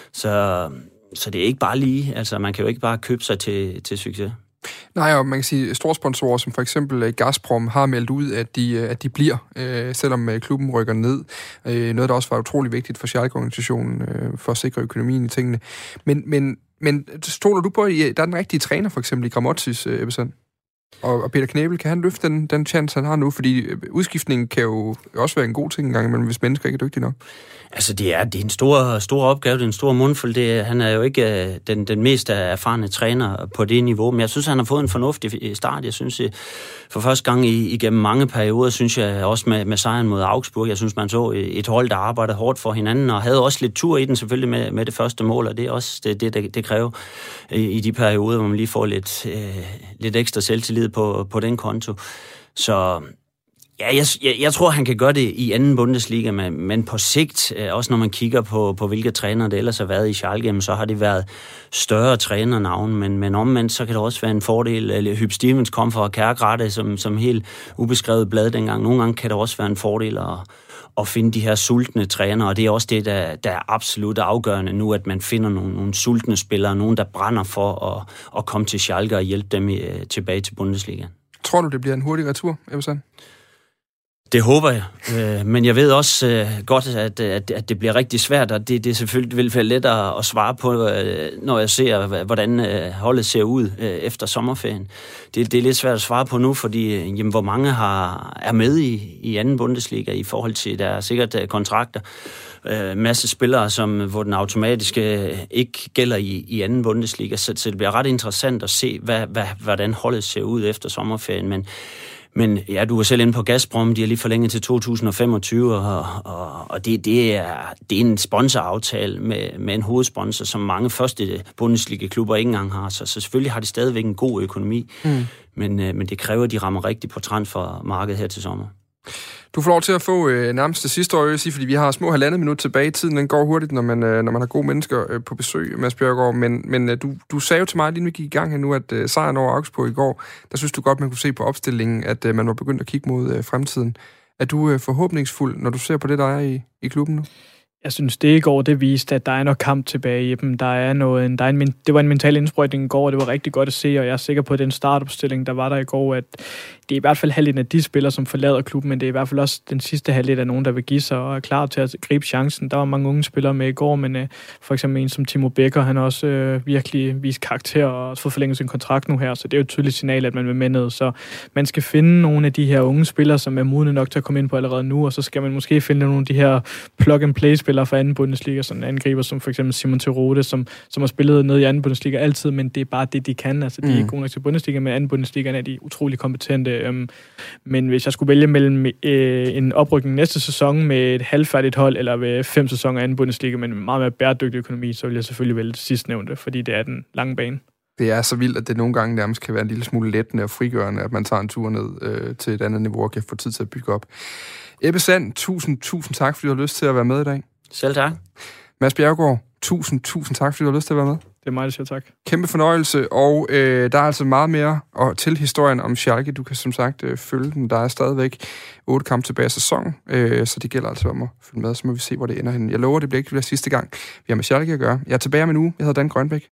Så, så det er ikke bare lige, altså man kan jo ikke bare købe sig til, til succes. Nej, og man kan sige, store sponsorer som for eksempel Gazprom har meldt ud, at de, at de bliver, øh, selvom klubben rykker ned. Øh, noget, der også var utrolig vigtigt for Schalke-organisationen, øh, for at sikre økonomien i tingene. Men, men, men stoler du på, at der er den rigtige træner, for eksempel i Gramotzis, øh, Ebbesen? Og, og Peter Knebel, kan han løfte den, den chance, han har nu? Fordi udskiftningen kan jo også være en god ting engang, men hvis mennesker ikke er dygtige nok. Altså, det er, det er en stor, stor opgave, det er en stor mundfuld. Det er, han er jo ikke uh, den, den mest erfarne træner på det niveau, men jeg synes, han har fået en fornuftig start. Jeg synes, for første gang i, igennem mange perioder, synes jeg også med, med sejren mod Augsburg, jeg synes, man så et hold, der arbejdede hårdt for hinanden, og havde også lidt tur i den selvfølgelig med, med det første mål, og det er også det, det, det, det kræver i, i de perioder, hvor man lige får lidt, uh, lidt ekstra selvtillid på, på den konto. Så ja, jeg, jeg, jeg tror, han kan gøre det i anden Bundesliga, men, men på sigt, også når man kigger på, på hvilke trænere det ellers har været i Schalke, så har det været større trænernavn, men, men omvendt, så kan det også være en fordel. Hyb Stevens kom fra Kærgrate som, som helt ubeskrevet blad dengang. Nogle gange kan det også være en fordel at, at finde de her sultne trænere, og det er også det, der, der er absolut afgørende nu, at man finder nogle, nogle sultne spillere, nogen, der brænder for at, at komme til Schalke og hjælpe dem i, tilbage til Bundesliga. Tror du, det bliver en hurtig retur, Ebbesen? Det håber jeg, men jeg ved også godt, at, at, at det bliver rigtig svært, og det, det er selvfølgelig vil være lettere at svare på, når jeg ser, hvordan holdet ser ud efter sommerferien. Det, det er lidt svært at svare på nu, fordi jamen, hvor mange har, er med i, i anden Bundesliga i forhold til, der er sikkert kontrakter. En masse spillere, som, hvor den automatiske ikke gælder i, i anden Bundesliga, så, så det bliver ret interessant at se, hvad, hvad, hvordan holdet ser ud efter sommerferien, men Men ja, du er selv inde på Gazprom, de har lige forlænget til to tusind og femogtyve, og, og, og det, det, er, det er en sponsoraftale med, med en hovedsponsor, som mange første Bundesliga-klubber ikke engang har, så, så selvfølgelig har de stadigvæk en god økonomi, mm. men, men det kræver, at de rammer rigtigt på transfermarkedet her til sommer. Du får lov til at få øh, nærmest det sidste år, sige, fordi vi har små halvandet minut tilbage i tiden. Den går hurtigt, når man, øh, når man har gode mennesker øh, på besøg, Mads Bjerregaard. Men, men øh, du, du sagde jo til mig, lige nu gik i gang her nu, at øh, sejren over Augsburg i går, der synes du godt, man kunne se på opstillingen, at øh, man var begyndt at kigge mod øh, fremtiden. Er du øh, forhåbningsfuld, når du ser på det, der er i, i klubben nu? Jeg synes, det i går, det viste, at der er noget kamp tilbage i dem. Der er noget, der er en, det var en mental indsprøjtning i går, og det var rigtig godt at se, og jeg er sikker på, at den startopstilling, der var der i går, at det er i hvert fald halvdelen af de spillere, som forlader klubben, men det er i hvert fald også den sidste halvdel af nogen, der vil give sig og er klar til at gribe chancen. Der var mange unge spillere med i går, men øh, for eksempel en som Timo Becker, han har også øh, virkelig vist karakter og også fået forlænget sin kontrakt nu her, så det er jo et tydeligt signal, at man vil med ned. Så man skal finde nogle af de her unge spillere, som er modne nok til at komme ind på allerede nu, og så skal man måske finde nogle af de her plug-and-play-spillere fra anden Bundesliga, sådan angriber som for eksempel Simon Terodde, som, som har spillet ned i anden Bundesliga altid, men det er bare det, de kan. Altså, de er ikke gode nok til Bundesliga, men anden Bundesliga er de utrolig kompetente. Øhm, men hvis jeg skulle vælge mellem øh, en oprykning næste sæson med et halvfærdigt hold, eller ved fem sæsoner anden Bundesliga, men meget mere bæredygtig økonomi, så vil jeg selvfølgelig vælge det sidstnævnte, fordi det er den lange bane. Det er så vildt, at det nogle gange nærmest kan være en lille smule lettende og frigørende, at man tager en tur ned øh, til et andet niveau og kan få tid til at bygge op. Ebbe Sand, tusind, tusind tak, fordi du har lyst til at være med i dag. Selv tak. Mads Bjerregaard, tusind, tusind tak, fordi du har lyst til at være med. Det er mig, der siger tak. Kæmpe fornøjelse, og øh, der er altså meget mere og til historien om Schalke. Du kan som sagt øh, følge den. Der er stadigvæk otte kampe tilbage af sæsonen, øh, så det gælder altså om at følge med, så må vi se, hvor det ender henne. Jeg lover, det bliver ikke det sidste gang, vi har med Schalke at gøre. Jeg er tilbage om en uge. Jeg hedder Dan Grønbæk.